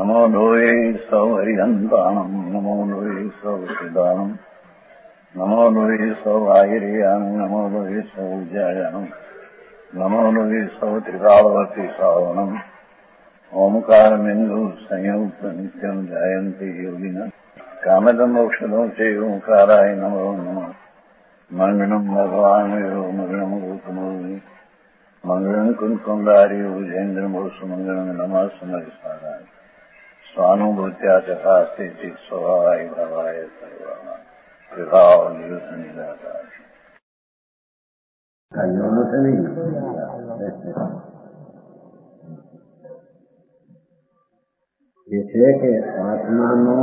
नमो लोये सौहरिहन्ताणम् नमो लोये सौसिदानम् नमो लोये सौवाहिर्यानम् नमो लोये सौज्यायानम् नमो लोये सौत्रिकालवती सावनम् ओंकारमिन्दु संयुक्त नित्यम् जायन्ति योगिनः कामदम् औषधम् च ओंकाराय नमो नमः मङ्गलम् भगवान् यो मङ्गलम् गौतमोऽग्नि मङ्गलम् कुन्कुण्डारि उजेन्द्रमोसुमङ्गलम् नमः समरिसाराय स्वानुभूत्या चकास्ते स्वभावाय भावाय सर्वाः विभाव निदाकार એ છે કે આત્માનો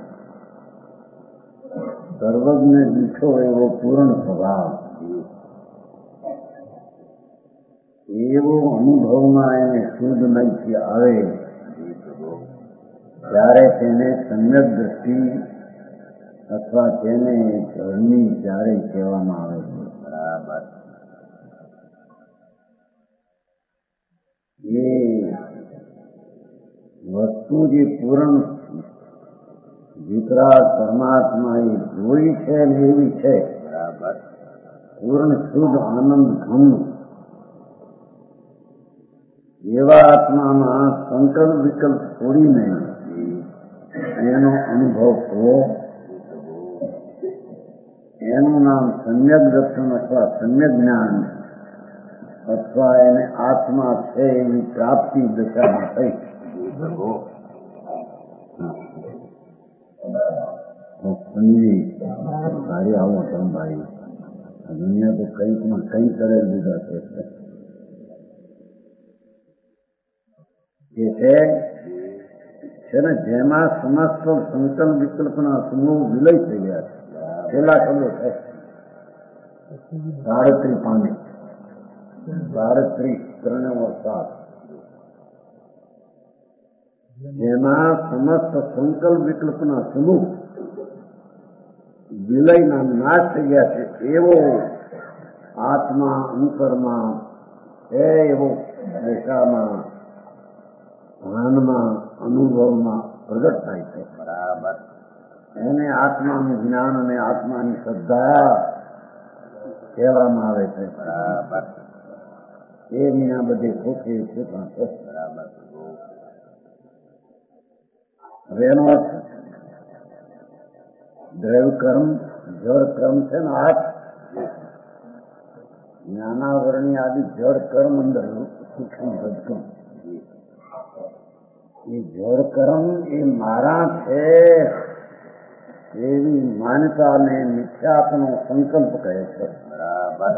સર્વજ્ઞ દીઠો એવો પૂર્ણ સ્વભાવ, એવો અનુભવમાં એને શુદ્ધ નૈથી આવે ત્યારે તેને સમ્યક દ્રષ્ટિ અથવા તેને ધર્મી ત્યારે કહેવામાં આવે છે. બરાબર. એ વસ્તુ જે પૂર્ણ વિતરાગ પરમાત્મા એ જોઈ છે ને એવી છે. બરાબર. પૂર્ણ શુદ્ધ આનંદ ઘન એવા આત્મામાં સંકલ્પ વિકલ્પ છોડીને એનો અનુભવ થવો, એનું નામ સમ્યક દર્શન અથવા સમ્યક જ્ઞાન અથવા એને આત્મા છે એની પ્રાપ્તિ દશામાં થઈ. સમજી સારી આવો તમે ભાઈ, આ દુનિયા તો કંઈકમાં કંઈ કરેલ દીધા છે ને જેમાં સમસ્ત સંકલ્પ વિકલ્પના સમૂહ વિલય થઈ ગયા છે. છેલ્લા શબ્દો છે 37 પામે 37 3 જેમાં સમસ્ત સંકલ્પ વિકલ્પના સમૂહ વિલયના નાશ થઈ ગયા છે. એવો આત્મા અંતરમાં છે, એવો દેશામાં ભાનમાં અનુભવમાં પ્રગટ થાય છે. બરાબર. એને આત્માનું જ્ઞાન અને આત્માની શ્રદ્ધા કહેવામાં આવે છે. બરાબર. એ વિના બધે ખોખે છે પણ છે. બરાબર. હવે એનો અર્થ દ્રૈવ કર્મ જળ કર્મ છે ને હાથ જ્ઞાનાવરણી આદિ જળ કર્મ અંદર સૂક્ષ્મ ભજકમ એ જળ કર્મ એ મારા છે એવી માન્યતાને મિથ્યાત્વનો સંકલ્પ કહે છે. બરાબર.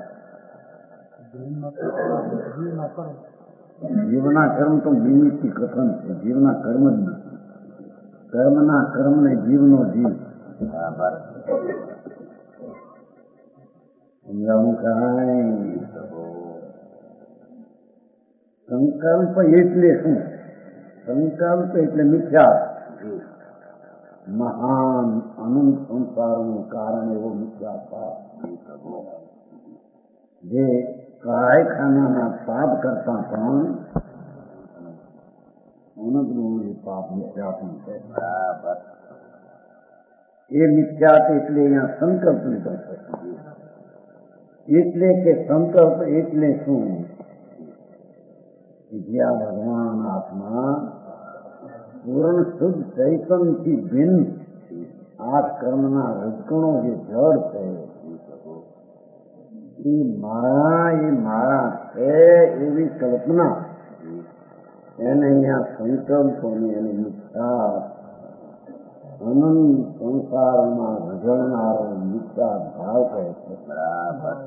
જીવના કર્મ તો નિમિત્તિ કથન છે, જીવના કર્મ જ નથી. કર્મના કર્મને જીવનો જીવ. બરાબર. સમજાવું કાંઈ સંકલ્પ એટલે શું? સંકલ્પ એટલે મિથ્યા, મહાન અનંત સંસારનું કારણ એવો મિથ્યા જે કાયખાનાના પાપ કરતા પણ અનંતનું એ પાપ મિથ્યાપણ છે. બરાબર. એ મિથ્યાત એટલે અહીંયા સંકલ્પ લીધો છે. એટલે કે સંકલ્પ એટલે શું? જ્યાં ભગવાન આત્મા પૂર્ણ શુદ્ધ ચૈતનથી ભિન્ન આ કર્મના રજકણો જે જળ છે એ મારા છે એવી કલ્પના એને અહીંયા સંકલ્પોને એને મિથ્યા અનંત સંસારમાં રજળનારો મિથ્યા ભાવ કહે છે. બરાબર.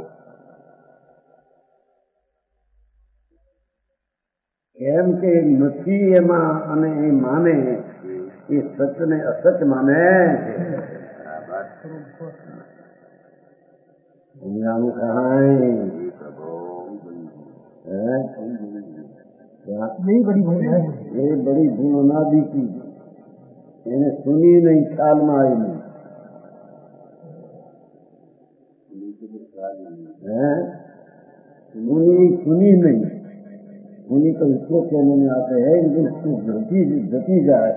કેમ કે નથી એમાં અને એ માને એ સચને અસચ માને છે. સમજાવું કાંઈ એ બડી ભૂલ ના દીકી એને સુની નહીં, ખ્યાલમાં આવી નહીં. સુની નહીં उन्हीं को इसको कहने में आते हैं लेकिन गति जाए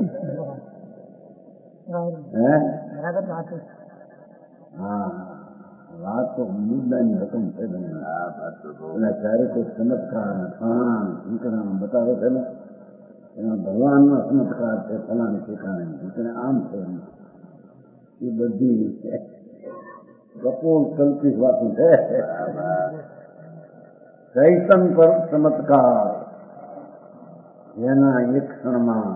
हाँ વાત તો મુદ્દાની રકમ છે એના ક્યારે કોઈ ચમત્કાર ઠીકણા બતાવે છે ને એમાં ભગવાનનો ચમત્કાર છે ફલાણી ઠીકાણે આમ છે એ બધી કપોલ કલ્પિત વાતો છે ચૈતન પર ચમત્કાર જેના એક ક્ષણમાં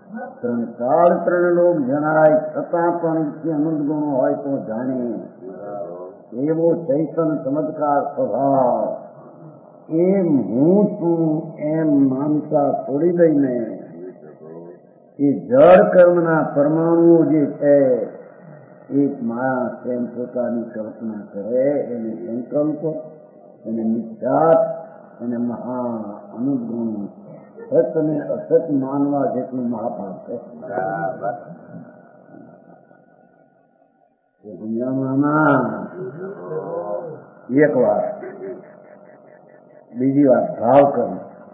3 લોક જણાય છતાં પણ અનંત ગુણો હોય તો જાણે એવો ચૈતન ચમત્કાર સ્વભાવ એમ હું છું એમ માનતા છોડી દઈને એ જળ કર્મના પરમાણુઓ જે છે એક માયા તેમ પોતાની કલ્પના કરે એને સંકલ્પ એને નિશ્ચાત એને મહા અનુગુણ સત ને અસત માનવા જેટલું મહાપાપ છે દુનિયામાં એક વાત બીજી વાત ભાવ કર્મ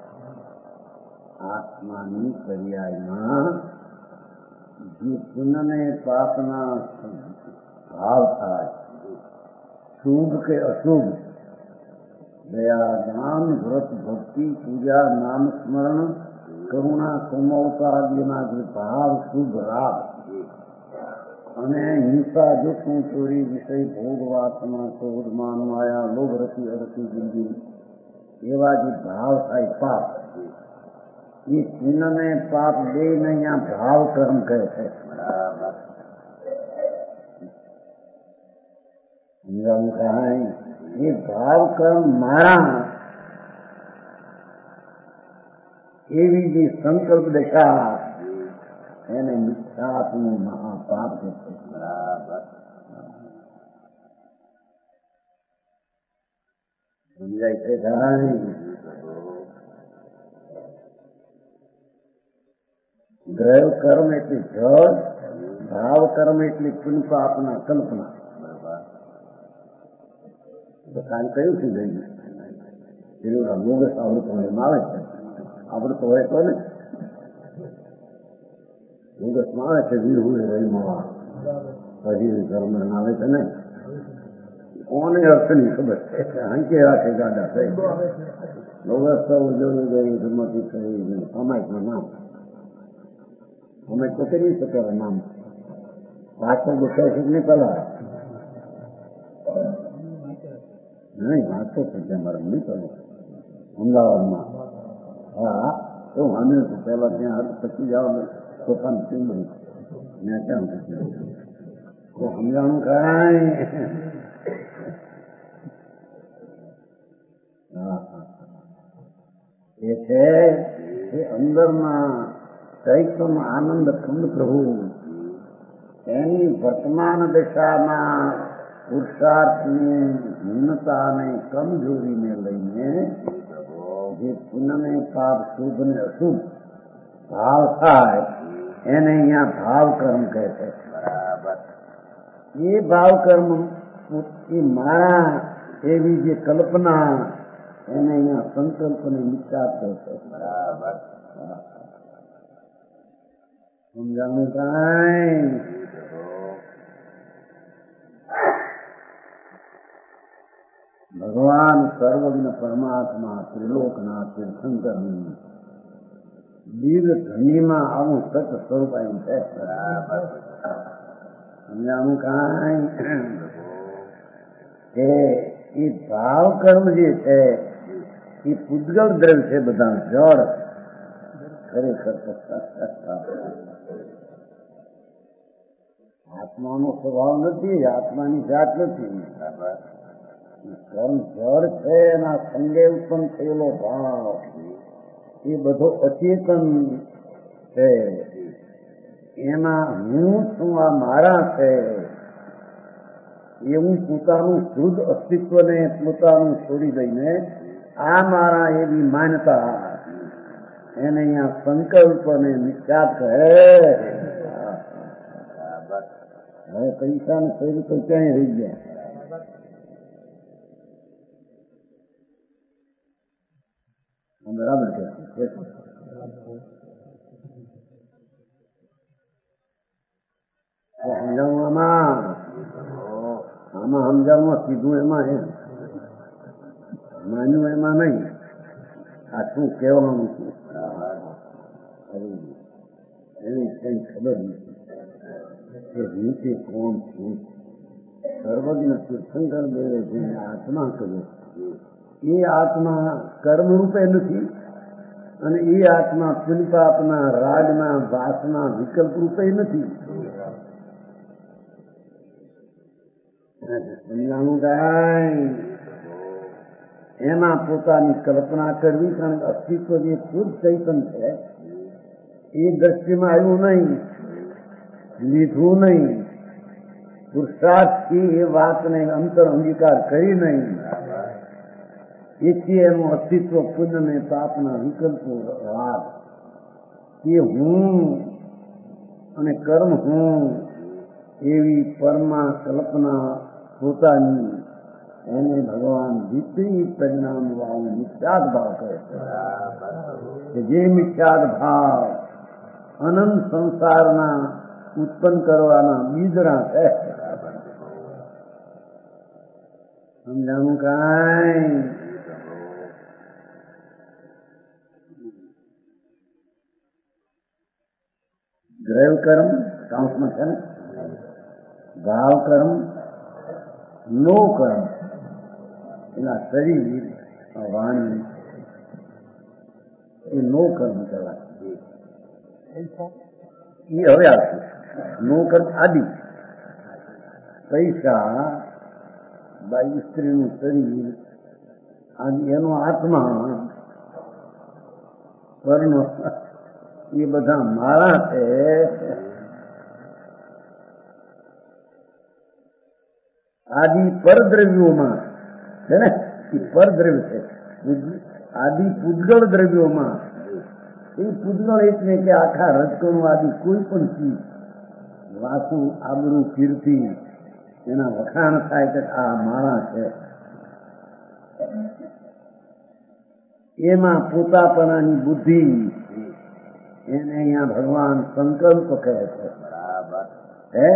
આત્માની પર્યાયમાં જે પુણ્યને પાપના ભાવ થાય શુભ કે અશુભ દયા જ્ઞાન વ્રત ભક્તિ પૂજા નામ સ્મરણ કરુણા કોમળતા આદિના જે ભાવ શુભ રાગ અને હિંસા જોખમ ચોરી વિષય ભોગ વાસના ક્રોધ માન માયા લોભ રતિ અરતિ જિંદગી એવા જે ભાવ થાય પાપ એ પુણ્યને પાપ બેને અહીંયા ભાવ કર્મ કહે છે એ ભાવ કર્મ મારા એવી જે સંકલ્પ દશા એને મિથ્યાત્મનું મહાપાપ છે સમજાય છે ગ્રહ કર્મ એટલે જળ ભાવ કર્મ એટલે પુણ્ય પાપના કલ્પના તો કાલ કયું છે ગયું બોગસ આવડતો હોય એમ આવે છે આવડતો હોય તો ને બોગસમાં આવે છે વીર હોય રહીમાં પછી ધર્મ આવે છે ને કોને અર્થની ખબર છે હંકે રાખે ગાડા થઈ બોગસ તો ઉજવણી ગઈ ધર્મથી થઈ સમાજમાં નામ અમે તો કરી શકે નામ પાછળ દેખાય છે નહીં પેલા નહીં વાંચતો છે મારે નહીં કરવું અમદાવાદમાં હા તો માન્યું છું પેલા ત્યાં પછી જાઓ પોતાની ચીમરી મેં કેમ તો સમજાણું કાંઈ એ છે એ અંદરમાં ચૈતન્ય આનંદ ખંડ પ્રભુ એની વર્તમાન દશામાં પુરુષાર્થની હીનતા અને કમજોરીને લઈને જે પુણ્યને પાપ શુભ ને અશુભ ભાવ થાય એને અહીંયા ભાવ કર્મ કહે છે એ ભાવ કર્મ એ મારા એવી જે કલ્પના એને અહીંયા સંકલ્પ ને નિશ્ચાત કહે છે સમજાણું કાંઈ ભગવાન સર્વજ્ઞ પરમાત્મા ત્રિલોકનાથ તીર્થંકર દિવ્ય ધનીમાં આવું સત સ્વરૂપ આવ્યું છે સમજાણું કાંઈ કે એ ભાવ કર્મ જે છે એ પૂતગલ દ્રવ્ય છે બધા જળ ખરેખર આત્માનો સ્વભાવ નથી આત્માની જાત નથી કર્મ જળ છે એના સંગે ઉત્પન્ન થયેલો ભાવ એ બધો અચેતન છે એમાં હું છું આ મારા છે એવું પોતાનું શુદ્ધ અસ્તિત્વને પોતાનું છોડી દઈને આ મારા એવી માન્યતા એને અહીંયા સંકલ્પ અને નિશ્ચાત કહે હવે પૈસા ને કઈ રીતે ક્યાંય રહી ગયા બરાબર છે. સમજાવું આમાં સમજાવવા સીધું એમાં એમ માન્યું એમાં નહીં. આ શું કહેવાનું છે એની કઈ ખબર નથી કે નીચે કોણ છું. સર્વજ્ઞ તીર્થંકર દેવે છે આત્મા કહ્યું. એ આત્મા કર્મ રૂપે નથી અને એ આત્મા પુલપાપના રાગના વાસના વિકલ્પ રૂપે નથી. સમજાણું કાંઈ એમાં પોતાની કલ્પના કરવી, કારણ કે અસ્તિત્વ જે શુદ્ધ ચૈતન છે એ દ્રષ્ટિમાં આવ્યું નહીં, લીધું નહીં, પુરુષાર્થથી એ વાતને અંતર અંગીકાર કરી નહીં. એથી એનું અસ્તિત્વ પુણ્ય ને પાપના વિકલ્પો રાગ એ હું અને કર્મ હું એવી પરમા કલ્પના પોતાની એને ભગવાન વિપરીત પરિણામ વાળું મિથ્યાદ ભાવ કહે છે. જે મિથ્યાદ ભાવ અનંત સંસારના ઉત્પન્ન કરવાના બીજરા છે. સમજાણું કાંઈ ગ્રહ કર્મ કાઉન્સમાં છે ને, ભાવ કર્મ, નો કર્મ, એના શરીર વાણી એ નો કર્મ કહેવાય. એ હવે આવશે. નો કર્મ આદિ પૈસા બાઈ સ્ત્રીનું શરીર અને એનો આત્મા પરનો એ બધા મારા છે. આદિ પરદ્રવ્યોમાં છે ને, એ પરદ્રવ્ય છે. આદિ પૂતગળ દ્રવ્યોમાં એ પૂતગળ એટલે કે આખા રજકણું આદિ કોઈ પણ ચીજ વાસુ આબરૂ કીર્તિ એના વખાણ થાય કે આ મારા છે. એમાં પોતાપણાની બુદ્ધિ એને અહીંયા ભગવાન સંકલ્પ કહે છે. હે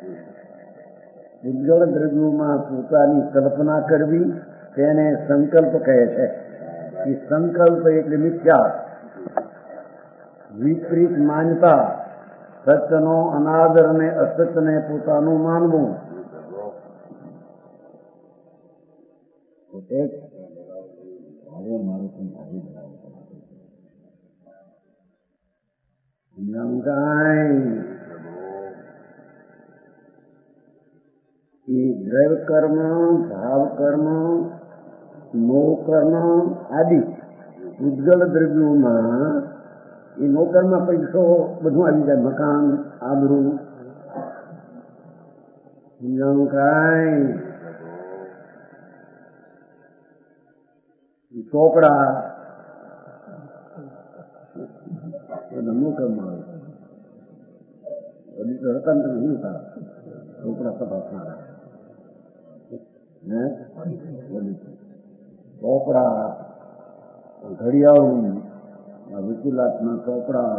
ઉદ્ગળ દ્રવ્યોમાં પોતાની કલ્પના કરવી તેને સંકલ્પ કહે છે. એ સંકલ્પ એટલે મિથ્યા, વિપરીત માન્યતા, સત્યનો અનાદર ને અસત્યને પોતાનું માનવું. એ દ્રવ્ય કર્મ, ભાવ કર્મ, નો કર્મ આદિ ઉદ્ગલ દ્રવ્યોમાં એ નો કર્મ પૈસો બધું આવી જાય, મકાન, આબરૂ, સમજાણું કાંઈ, ચોપડા બધા નો કર્મ આવે. બધી તો હતા ને નહીં હતા ચોપડા તપાસનારા ચોપડા, ઘડિયાળું, વિકલાતના ચોપડા,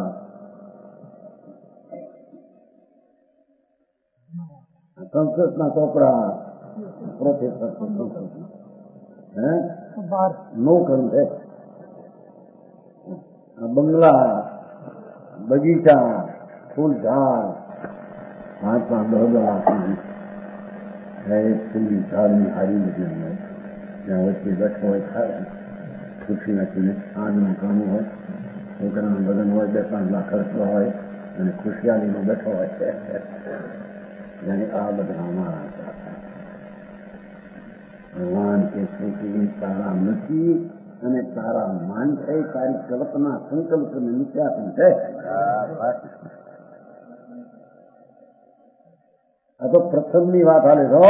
સંસ્કૃતના ચોપડા, પ્રોફેસર સંસ્કૃતના નો કર્મ છે. બંગલા, બગીચા, ફૂલ ઝાડ, 5-5 10 ફૂલની ઝાડની હારી નથી, ત્યાં વચ્ચે બેઠો હોય થાય ખુરશી નાખીને આંધનું કામ હોય, છોકરાનું લગ્ન હોય, 2-5 લાખ ખર્ચો હોય અને ખુશિયાલીમાં બેઠો હોય. જાણે આ બધા અમારા ભગવાન કે છે કે એ તારા નથી અને તારા માન છે, તારી કલ્પના સંકલ્પ ને મિથ્યાપન છે. આ તો પ્રથમની વાત હાલે છો.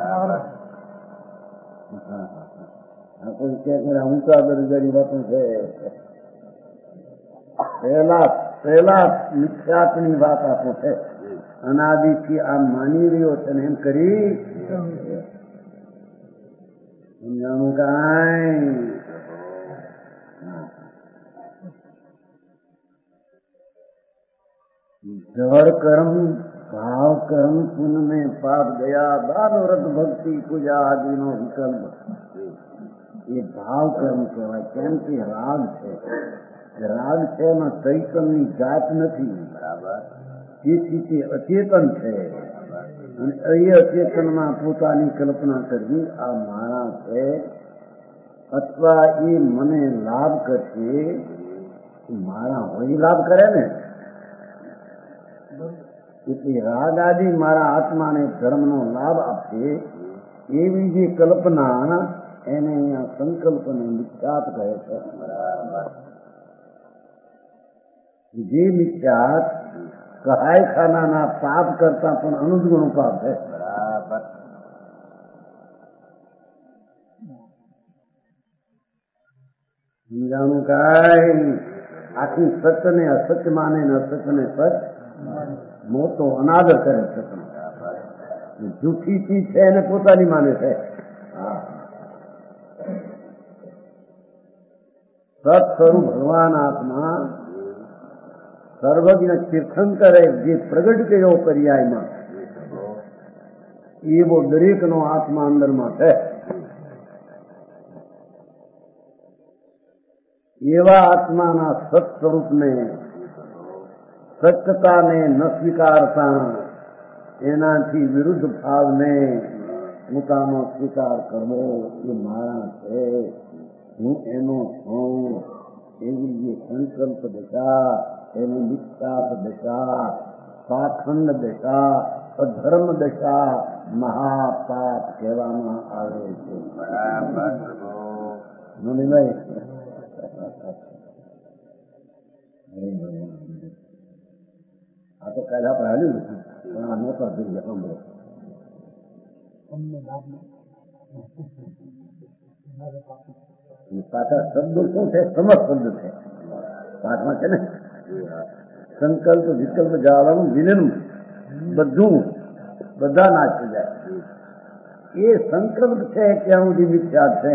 આ કોઈ કે ઊંચા દરજાની વાતો છે. પહેલા મિથ્યાપની વાત આપો છે. અનાદિથી આ માની રહ્યો છે ને એમ કરી સમજાણું કાંઈ जड़ कर्म भाव कर्म पुण्य में पाप गया दान व्रत भक्ति पूजा आदि नो विकल्प ये भाव कर्म कहेवाय केम के राग है राग है एમાં ચૈતનની જાત નથી બરાબર તેથી અચેતન છે એ અચેતનમાં પોતાની કલ્પના કરવી આ મારા છે અથવા એ મને લાભ કરશે મારા હોય લાભ કરે ને એટલે રાગ આદિ મારા આત્માને ધર્મનો લાભ આપશે એવી જે કલ્પના એને અહીંયા સંકલ્પને મિથ્યાત કહે છે બરાબર જે મિથ્યાત કહાયખાનાના પાપ કરતા પણ અનુજગુણ પાપ છે બરાબર સમજાણું કાંઈ આખી સત્યને અસત્ય માને ને અસત્યને સત્ય મોટો અનાદર કરે સત્યનો જૂઠી ચીજ છે એને પોતાની માને છે સત સ્વરૂપ ભગવાન આત્મા સર્વજ્ઞ તીર્થંકરે જે પ્રગટ કર્યો પર્યાયમાં એવો દરેકનો આત્મા અંદરમાં છે એવા આત્માના સત સ્વરૂપને સત્યતાને ન સ્વીકારતા એનાથી વિરુદ્ધ ભાવને પોતાનો સ્વીકાર કરવો એ મારા છે હું એનો છું એવી જે સંકલ્પ દશા એની મિથ્યાત દશા પાખંડ દશા અધર્મ દશા મહાપાપ કહેવામાં આવે છે બરાબર નોનીભાઈ આ તો કાલે આપણે હાલ્યું નથી પણ આ નહોતા જોઈએ સાંભળો પાછા શબ્દો શું છે સમજ શબ્દ છે પાઠમાં છે ને સંકલ્પ વિકલ્પ જાળવવાનું વિનનું બધું બધા નાશ થઈ જાય એ સંકલ્પ છે ત્યાં સુધી મિથ્યા છે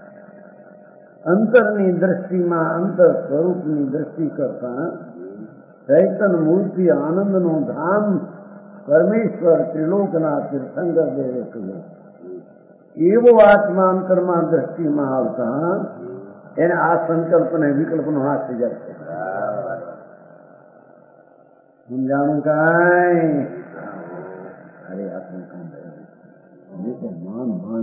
અંતરની દ્રષ્ટિમાં અંતર સ્વરૂપની દ્રષ્ટિ કરતા ચૈતન મૂર્તિ આનંદનો ધામ પરમેશ્વર ત્રિલોકના તીર્થંકર દેવે કહ્યું એવો આત્મા અંતરમાં દ્રષ્ટિમાં આવતા એને આ સંકલ્પ ને વિકલ્પનો નાશ થઈ જાય છે સમજાણું કાંઈ અરે આપણું કામ તો માન માન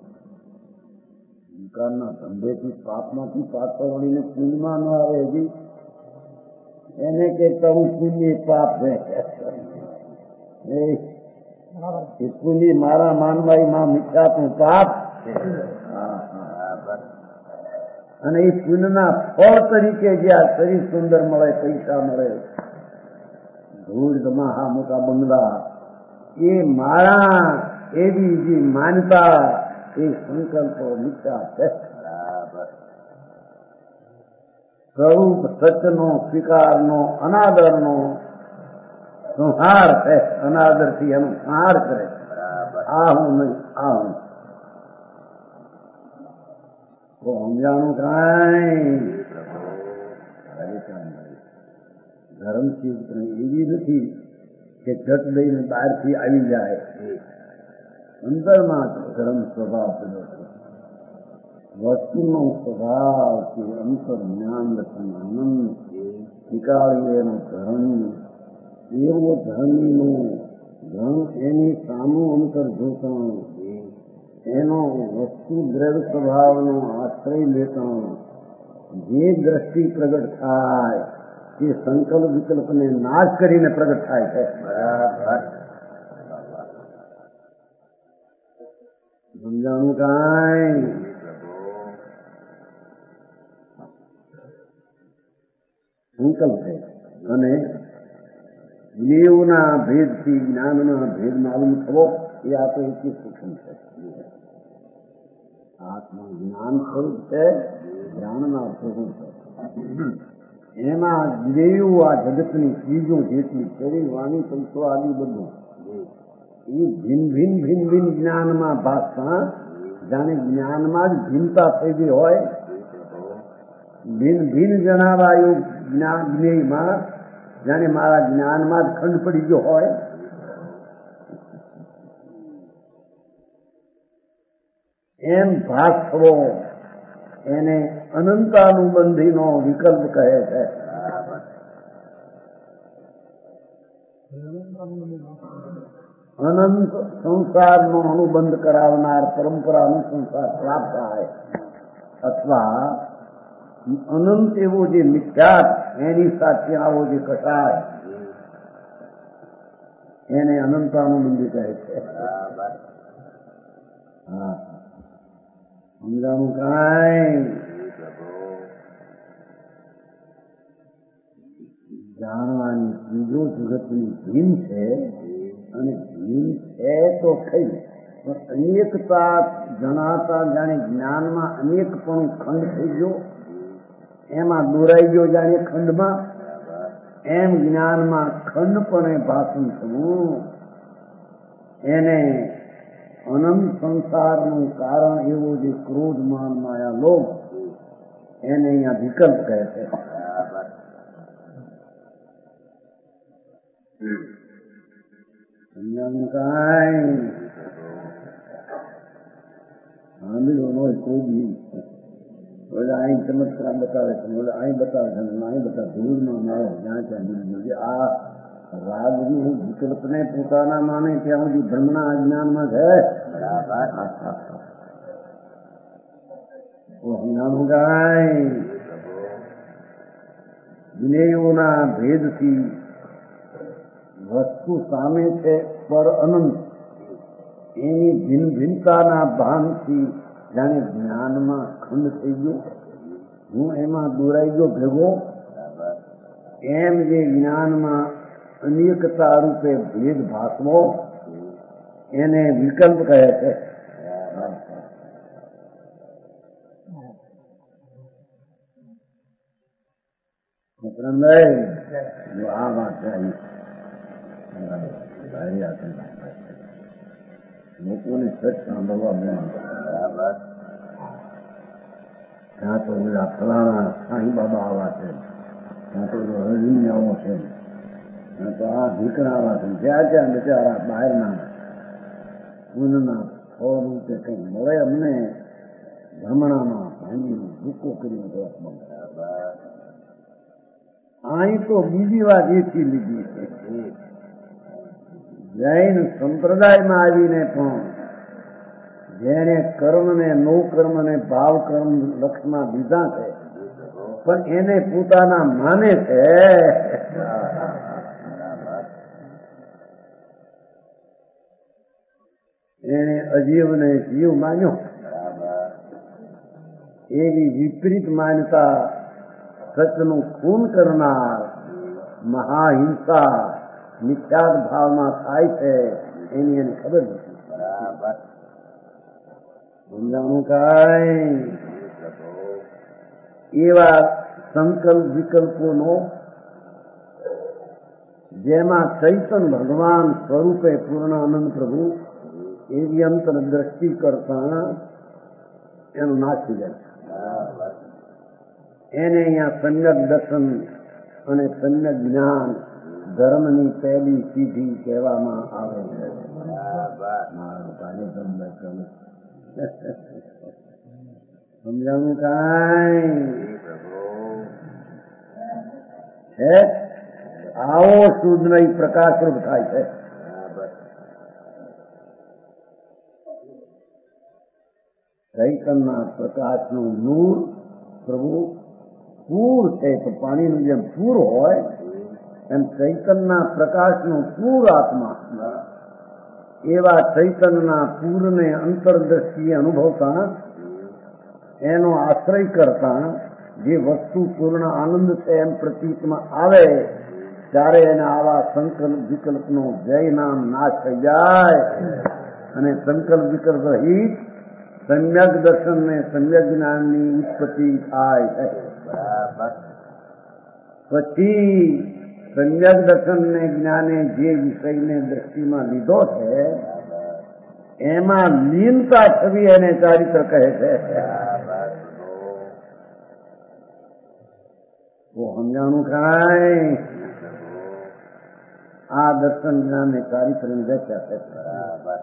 વિકારના ધંધેથી પાપમાંથી પાછળ વળીને પુણ્યમાં ન આવે હજી એને કહેતા હું પુણ્ય પાપ છે એ પુણ્ય મારા માનવાઈ માં મિથ્યાનું પાપ છે અને એ પુણ્યના ફળ તરીકે જે આ શરીર સુંદર મળે પૈસા મળે ધૂળ ધમાહા મોટા બંગલા એ મારા એવી જે માનતા એ સંકલ્પો મિથ્યા છે સ્વરૂપ સત્યનો સ્વીકારનો અનાદરનો સંહાર છે અનાદરથી એનો સંહાર કરે આ હું નહીં આ હું તો સમજાણું કાંઈ ધર્મ એવી નથી કે જટ લઈને બહારથી આવી જાય અંદરમાં ધર્મ સ્વભાવ પેલો છે વસ્તુનો સ્વભાવ કે અંતર જ્ઞાન રચન આનંદ નીકાળીએ એનો ધર્મ એવો ધર્મીનો ધર્મ એની સામું અંતર જોતા એનો વસ્તુ દ્રવ્ય સ્વભાવનો આશ્રય લેતા જે દ્રષ્ટિ પ્રગટ થાય તે સંકલ્પ વિકલ્પને નાશ કરીને પ્રગટ થાય છે બરાબર સમજાણું કાંઈ સંકલ્પ છે અને દેવના ભેદથી જ્ઞાનના ભેદ માલુમ થવો એ આ તો એક સૂક્ષ્મ છે આત્મા જ્ઞાન સ્વરૂપ છે જ્ઞાનના સ્વરૂપ છે એમાં દેવ આ જગતની ચીજો જેટલી શરીર વાણી પૈસો આદિ બધું એ ભિન્ન ભિન્ન ભિન્ન ભિન્ન જ્ઞાનમાં ભાગતા જાણે જ્ઞાનમાં જ ભિન્નતા થઈ ગઈ હોય ભિન્ન ભિન્ન જણાવાયું જ્ઞાન જ્ઞેયમાં જાણે મારા જ્ઞાનમાં જ ખંડ પડી ગયો હોય. એમ ભાસવો એને અનંતાનુબંધીનો વિકલ્પ કહે છે. અનંત સંસારનો અનુબંધ કરાવનાર પરંપરાનું સંસાર પ્રાપ્ત થાય અથવા અનંત એવો જે મિથ્યાત એની સાથે આવો જે કસાય એને અનંતાનુબંધી કહે છે. હા, સમજાણું કાંઈ? જાણવાની ત્રીજો જગતની ભીમ છે અને ભીમ છે તો ખરી, પણ અનેકતા જણાતા જાણે જ્ઞાનમાં અનેકપણું ખંડ થઈ ગયો, એમાં દોરાઈ ગયો જાણે ખંડમાં, એમ જ્ઞાનમાં ખંડપણે ભાષણ થવું એને અનંત સંસારનું કારણ એવો જે ક્રોધ માન માયા લોભ એને અહીંયા વિકલ્પ કહે છે. સમજાવું કાંઈ? સાંભળ્યું હોય કોઈ બી બોલે અહીં ચમત્કાર બતાવે છે, બોલે અહીં બતાવે છે, અહીં બતાવે ધૂળમાં મારો જ્યાં ત્યાં ધૂળ. આ રાગની વિકલ્પને પોતાના માને ત્યાં સુધી બ્રહ્મના અજ્ઞાનમાં છે. સમજાણું કાંઈ? વિનયોના ભેદથી વસ્તુ સામે છે પર અનંત, એની ભિન્ન ભિન્નતાના ભાનથી જાણે જ્ઞાનમાં ખંડ થઈ ગયો, હું એમાં દોરાઈ ગયો ભેગો, એમ જે જ્ઞાનમાં અનેકતા રૂપે ભેદ ભાસવો એને વિકલ્પ કહે છે. આ વાત લોકોને સચ સાંભળવા મળે. ત્યાં તો બધા ફલાણા સાંઈ બાબા આવા છે, ત્યાં તો હરજીની આવો છે, ત્યાં તો આ ભીકણા આવા છે, જ્યાં ત્યાં બિચારા બહારના પૂનના ફળ રૂપે કંઈક મળે અમને ભ્રમણામાં ભાંગીને ભૂકો કરીને દોષ બંધ. અહીં તો બીજી વાત એથી લીધી છે, જૈન સંપ્રદાયમાં આવીને પણ જેને કર્મને નો કર્મને ભાવ કર્મ લક્ષમાં લીધા છે પણ એને પોતાના માને છે, એને અજીવને જીવ માન્યો. એવી વિપરીત માન્યતા સચનું ખૂન કરનાર મહાહિંસા મિથ્યાત ભાવમાં થાય છે એની એને ખબર નથી. સમજાણું કાંઈ? એવા સંકલ્પ વિકલ્પોનો જેમાં ચૈતન ભગવાન સ્વરૂપે પૂર્ણાનંદ પ્રભુ એવી અંતરદ્રષ્ટિ કરતા એનું નાશ થઈ જાય. એને અહીંયા સમ્યક દર્શન અને સમ્યક જ્ઞાન ધર્મની પહેલી સીધી કહેવામાં આવે છે. સમજાવું કાંઈ? છે આવો શુદ્ધ પ્રકાશરૂપ થાય છે. ચૈતનના પ્રકાશનું નૂર પ્રભુ પૂર છે, તો પાણીનું જેમ પૂર હોય એમ ચૈતનના પ્રકાશનું પૂર આત્મા, એવા ચૈતનના પૂરને અંતરદ્રષ્ટિએ અનુભવતા એનો આશ્રય કરતા જે વસ્તુ પૂર્ણ આનંદ છે એમ પ્રતીતમાં આવે ત્યારે એને આવા સંકલ્પ વિકલ્પનો જય નામ નાશ થઈ જાય અને સંકલ્પ વિકલ્પ રહિત સમ્યક દર્શન ને સમ્યક જ્ઞાનની ઉત્પત્તિ થાય છે. પછી સમ્યક દર્શન ને જ્ઞાને જે વિષયને દ્રષ્ટિમાં લીધો છે એમાં લીનતા થવી એને ચારિત્ર કહે છે. તો સમજાણું કાંઈ? આ દર્શન જ્ઞાન એ કાર્યક્રમ બેસ્યા છે. બરાબર.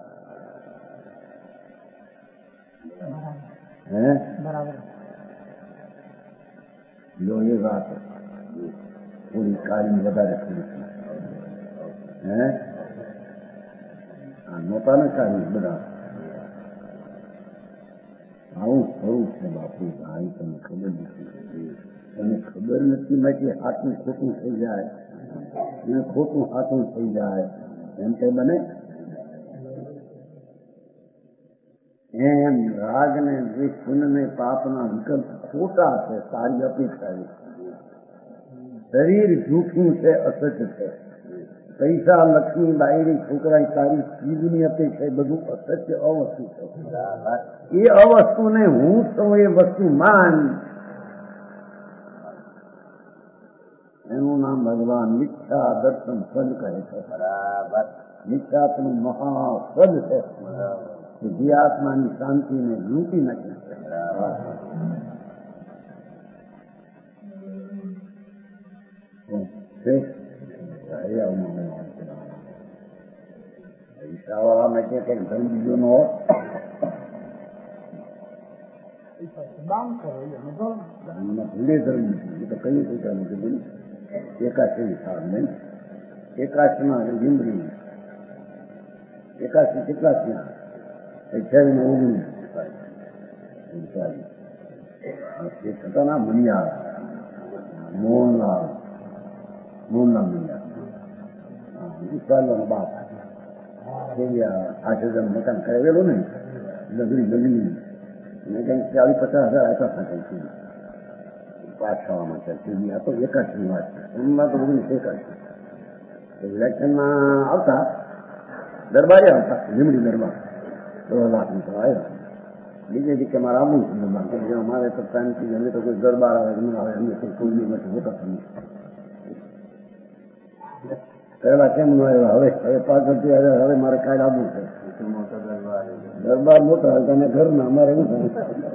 હે બરાબર. જો એ વાત પૂરી કાળી વધારે થઈ હે આ નહોતા ને કાળી બધા આવું થયું છે બાપુ. ભાઈ તમને ખબર નથી, તમને ખબર નથી માટે હાથું ખોટું થઈ જાય ને ખોટું હાથું થઈ જાય એમ તે બને. એમ રાગ ને દ્વેષ પુણ્ય ને પાપના વિકલ્પ ખોટા છે. સારી અપેક્ષા શરીર જૂઠું છે, અસત્ય છે. પૈસા, લક્ષ્મી, બાયરી, છોકરા, તારી ચીજની અપેક્ષા એ બધું અસત્ય અવસ્તુ છે. એ અવસ્તુને હું છું એ વસ્તુ માન, એનું નામ ભગવાન મિથ્યા દર્શન સદ કહે છે. બરાબર. મિથ્યાત્મનું મહાસદ છે જે આત્માની શાંતિને લૂંટી નાખી છે. પૈસાવાળા માટે કઈક ધર્મ બીજો નો ભૂલે ધર્મ એ તો કઈ પોતાનું કીધું એકાશી સાર નહીં. એકાશમાં લીમડી એકાશી કેટલા થયા? 28 19 હતા ના મનિયાળ મોહનલાલ મનિયાળ વિશાલનો બાપ આઠ મકાન કરાવેલું ને નગરી નગરી અને કંઈક 40-50 હજાર આપ્યા હતા કંઈક પાસ થવા માટે. આ તો એકાશની વાત છે. એમમાં તો બધું એકાશી ઇલેક્શનમાં આવતા દરબારે આવતા લીમડી દરબાર 10 લાખ આવ્યા. બીજે દી કે મારે આવવું છે દરબાર કે અમારે તો શાંતિ અમે તો કોઈ દરબાર આવે ન આવે અમે તો કોઈ બી નથી હોતા તમે પહેલા કેમ ન આવ્યા? હવે પાછળથી આવ્યા. હવે મારે કાલે આવવું છે. દરબાર મોટા હોય તમે ઘરના અમારે એવું થાય.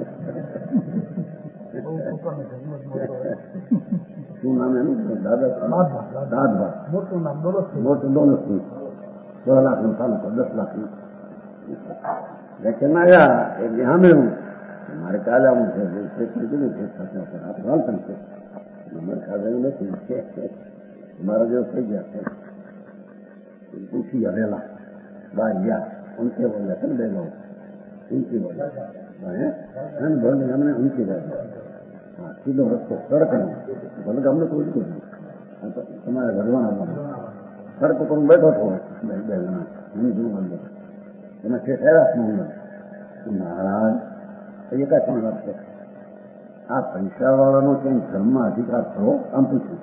શું નામ એનું? દાદભા. મોટું દોલતસિંહ 10 લાખનું ચાલુ 10 લાખનું લેક્ચરમાં આવ્યા એટલે સાંભળ્યું મારે કાલે આવું છે. કીધું છે હાલતું છે મારે ખાધું નથી મારા જેવો થઈ ગયા છે. પૂછી ગયા વહેલા બહાર ગયા ઊંચે બોલ્યા છે ને બે લોકો ઊંચી બોલ્યા ભલે અમને ઊંચી રહ્યા. હા સીધો રસ્તો સડક ભલે અમને કોઈ કીધું તમારે ભરવાના સડક ઉપર બેઠો છો બે જણા હું એમાં છે મહારાજ એકાશમાં વાત છે. આ પૈસા વાળાનો ક્યાંય ધર્મમાં અધિકાર થયો? આમ પૂછ્યું.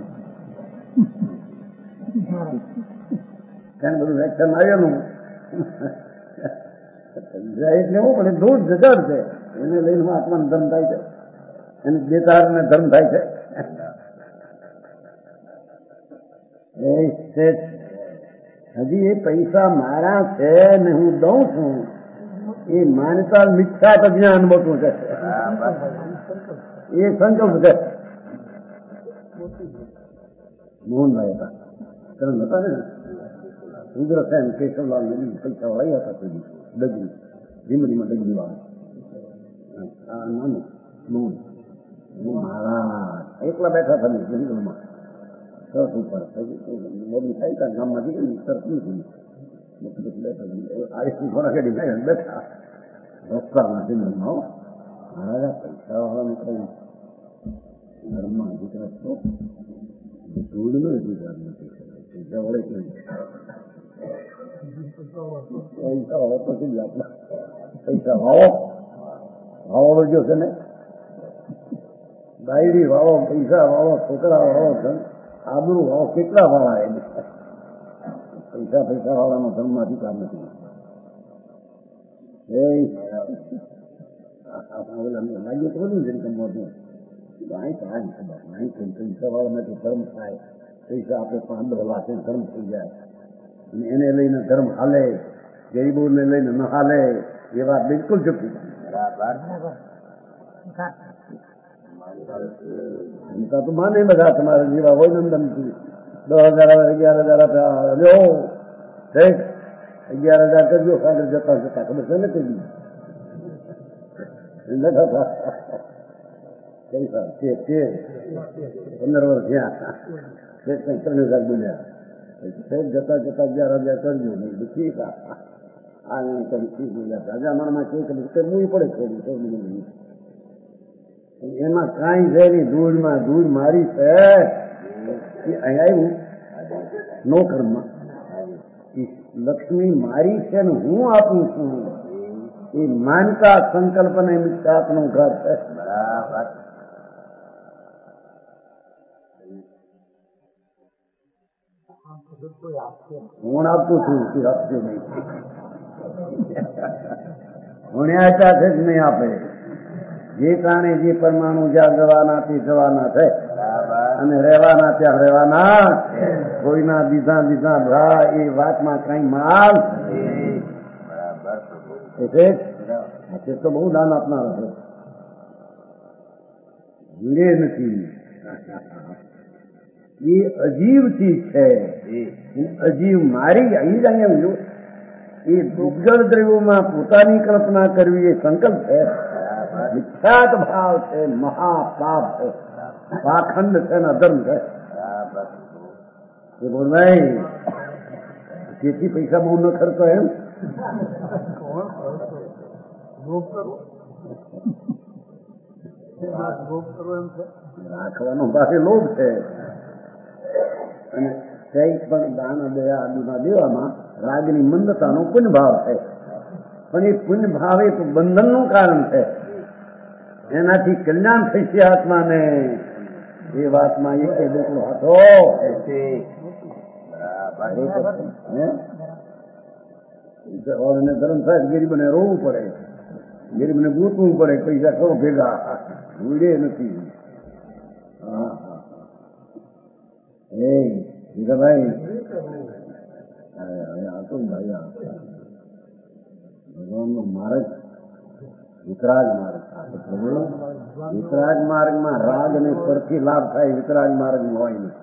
ત્યાં બધું વ્યાખ્યાન આવેલું એટલે એવું પડે દૂધ જગર છે એને લઈને આત્માનો ધર્મ થાય છે, એને બેતારને ધર્મ થાય છે. હજી એ પૈસા મારા છે ને હું દઉં છું એ માનતા મિથ્યા જ્ઞાન મોટું છે. એ સંકલ્પ છે. મોહનભાઈ હતા કરમ હતા ને રુદ્રસેન કેશવલાલ પૈસા વાળા હતા કોઈ ડગરી લીમડીમાં ડગરી વાળા નાનું મોહન મહારાજ એકલા બેઠા હતા જંગલમાં સર ઉપર મોદી થાય હતા ગામમાંથી કે તરફ નથી થોડા ઘડી બેઠા રસ્તામાં જંગલમાં મહારાજા પૈસા વાળાનું કઈ ધર્મમાં અધિકાર તો ધૂળનો અધિકાર નથી. પૈસા વડે કેમ પૈસા હોય પછી આપણા પૈસા વાવો વળગ્યો છે ને ડાયરી વાવો, પૈસા વાવો, છોકરા વાવો, આબરૂ વાવો, કેટલા વાળા એને પૈસા વાળાનો ધર્મ અધિકાર નથી. લાગ્યું તો બધું છે મોટું પૈસા વાળામાંથી ધર્મ થાય. પૈસા આપણે 15 લાખ ધર્મ થઈ જાય અને એને લઈને ધર્મ હાલે, ગરીબોને લઈને ન હાલે એ વાત બિલકુલ જુઠ્ઠી. તો માને બધા તમારા જેવા હોય નંદનથી 10,000 આવે, 11,000 લો ઠીક, 11,000 કરજો, ખાલી જતા જતા ખબર છે ને તે દી કઈ સાલ 15 વર્ષ થયા, 3,000 બોલ્યા, જતા જતા 11,000 કરજો નહીં ઠીક. રાજામણમાં કઈ કરવું પડે થોડું, એમાં કાંઈ છે નહીં, ધૂળમાં ધૂળ મારી છે. અહીંયા આવ્યું નોકરમાં, લક્ષ્મી મારી છે ને હું આપું છું, એ માનતા સંકલ્પ ને મિથ્યાત્વનું ઘર છે. બરાબર. હું આપું છું, આપજો નહીં, ભણ્યા છે જ નહીં આપે. જે કારણે જે પરમાણુ જ્યાં જવાના તે જવાના છે, અને રહેવાના ત્યાં રહેવાના. કોઈના દીધા દીધા ભા એ વાતમાં કઈ માલ છે તો બહુ દાન આપનાર છે, ભીડે નથી. એ અજીવ ચીજ છે, અજીવ મારી અહીં જ અહીંયા એ દુર્ગળ દ્રવ્યોમાં પોતાની કલ્પના કરવી એ સંકલ્પ છે, વિખ્યાત ભાવ છે, મહાપાપ છે, પાખંડ છે ને અધર્મ છે. એ બોલ ભાઈ તેથી પૈસા બહુ ન ખર્ચો એમ રાખવાનો પાસે લોભ છે. અને કંઈક પણ દાન દયા આદિમાં દેવામાં રાગની મંદતાનો પુણ્ય ભાવ છે, પણ એ પુણ્ય ભાવ એ બંધનનું કારણ છે. એનાથી કલ્યાણ થશે આત્માને, એ વાતમાં એક બેટલો હતો. ધર્મ થાય ગરીબને રોવું પડે, ગરીબને ગૂંચવું પડે, પૈસા કરો ભેગા, ભૂલે નથી. ભાઈ ભગવાનનો માર્ગ વિતરાગ માર્ગ. વિતરાગ માર્ગમાં રાગ ને પરથી લાભ થાય, વિતરાગ માર્ગ હોય નહીં.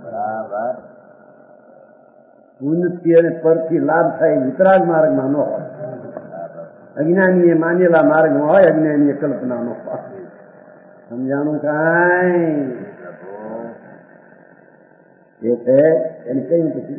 પુણ્યથી અને પરથી લાભ થાય, વિતરાગ માર્ગમાં ન હોય. અજ્ઞાની એ માનેલા માર્ગમાં હોય, અજ્ઞાની એ કલ્પના નો હોય. સમજાણું કાંઈ એ છે એને કહ્યું કે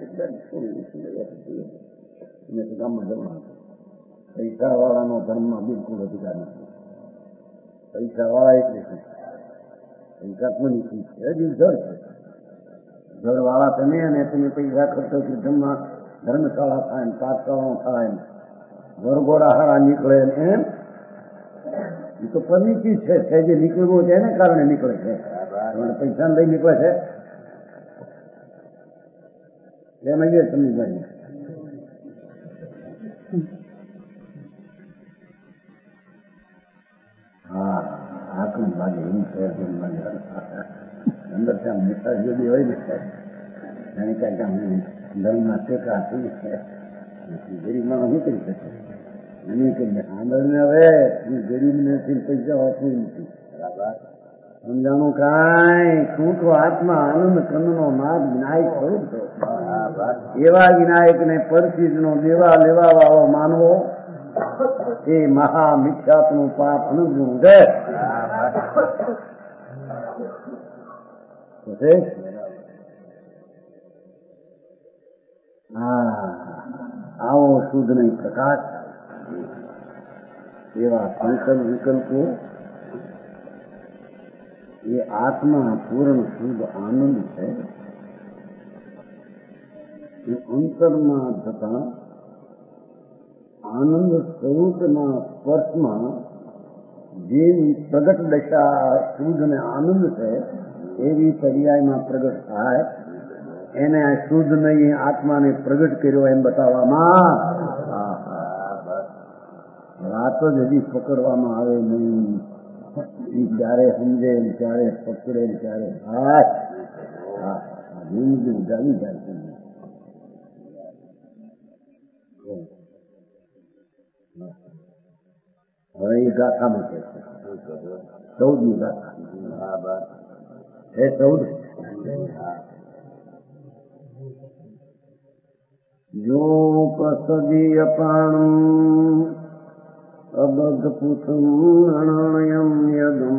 ગામમાં જવાનું. પૈસા વાળાનો ધર્મમાં બિલકુલ અધિકાર નથી. પૈસા વાળા એટલે શું? પૈસા કોની ચીજ છે? હજી જળ છે. જળ વાળા તમે અને તમે પૈસા ખર્ચો ધર્મમાં ધર્મશાળા થાય ને પાઠશાળાઓ થાય ને વરઘોડા હારા નીકળે ને એમ એ તો પરની ચીજ છે. જે નીકળવું છે એને કારણે નીકળે છે. પૈસા લઈ નીકળે છે એમ એ સમજી. હા આટલું લાગે એવું છે. અંદર ત્યાં મોટા જેવી હોય ને એને ક્યાંક ધર્મના ટેકા થઈ છે. ગરીબ માણસ શું કરી શકે? એની કહીએ આંદોલન હવે ગરીબ નથી, પૈસા હોતું નથી. સમજાણું કાંઈ તું તો આત્મા આનંદ કંદનો નાદ વિનાયક સ્વરૂપ છે. એવા વિનાયક ને પરચીજ નો દેવા લેવા વાળો માનવો એ મહા મિથ્યાત્વનું પાપ અનુભવ છે. આવો શુદ્ધ નહીં પ્રકાશ એવા સંકલ્પ વિકલ્પો એ આત્મા પૂર્ણ શુદ્ધ આનંદ છે. એ અંતરમાં થતા આનંદ સ્વરૂપના સ્પર્શમાં જેવી પ્રગટ દશા શુદ્ધ ને આનંદ છે એવી પર્યાયમાં પ્રગટ થાય. એને આ શુદ્ધ નહીં આત્માને પ્રગટ કર્યો એમ બતાવવામાં વાત જ હજી પકડવામાં આવે નહીં. જ્યારે સમજે ત્યારે પકડે ત્યારે જાણી જાય. હવે એ ગાથામાં કહે છે 14મી ગાથા એ 14 જો કસદી અપાણમ અબધપુથમ અણણયમ યદમ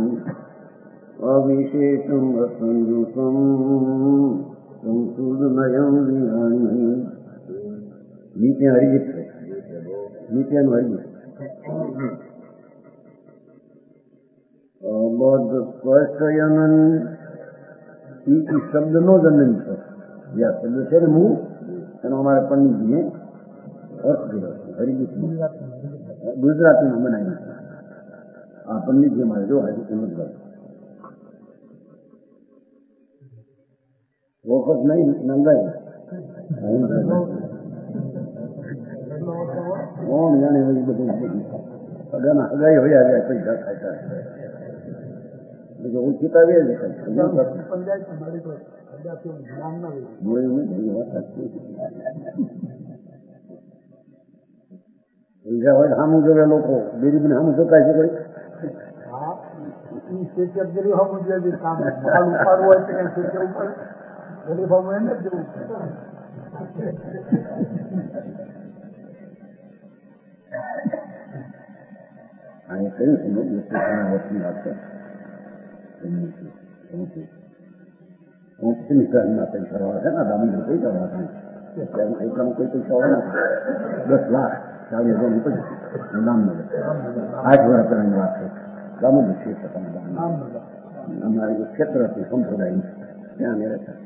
અવિશેષમ અસંયુતમ સંશુદ્ધમયમ વિહાણી. નીચે હરિગીત છે, નીચેનું હરિગીત. અબધ સ્પષ્ટયનન એ શબ્દનો જ અનંત છે. જે શબ્દ છે ને હું એનો અમારે પંડિતજીએ અર્થ કર્યો છે. હરિગીત ગુજરાતીમાં બનાવી છે. આ પંડિતજી મારે જો હજી સમજવા વખત નહીં નંદાય કોણ જાણે બધું અગાના હગાઈ હોય આવ્યા પૈસા ખાતા હું ચિતાવીએ જ પૈસા હોય સામું જોવે લોકો ગરીબને સામું જોકાય છે કોઈ અહીં કહ્યું છે વર્ષની વાત છે. કરવા છે ને દામોદર કઈ કરવા એકમ કોઈ પૈસા હોય 10 લાખ 40,000 પછી દામોદર 8 વર્ષ પહેલાની વાત છે. દામોદર ક્ષેત્ર અમારે ક્ષેત્ર હતું સંપ્રદાય ત્યાં અમે રહેતા.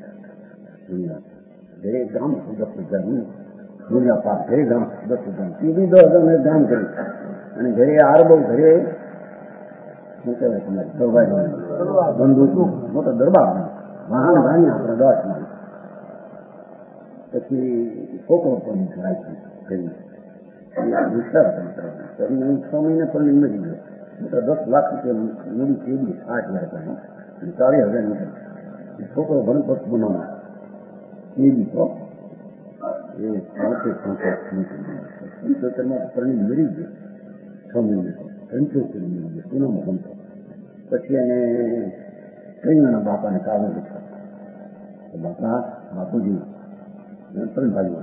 દરેક ગામ 10,000 દુનિયા પાક દરેક ગામ 10,000 સીધી 10,000 ગામ કર્યું અને ઘરે આરબો ઘરે શું કહેવાય તમારે દરબાર બંદૂક મોટો દરબાર વાહન ભાઈ આપણે 10 માં પછી છોકરો પણ રાખી વિસ્તાર 6 મહિને પણ મળી ગયો. 10 લાખ રૂપિયા મૂડી કેવી 8 લાખ 40,000 છોકરો ભણપત બનાવવા એ દીકરો એ 75 પરણી મરી ગયો. 6 મહિને 75 મળી ગયો પૂનામાં ભણતો. પછી એને કઈના બાપાને કામ લીધા. બાપુજી 3 ભાઈઓ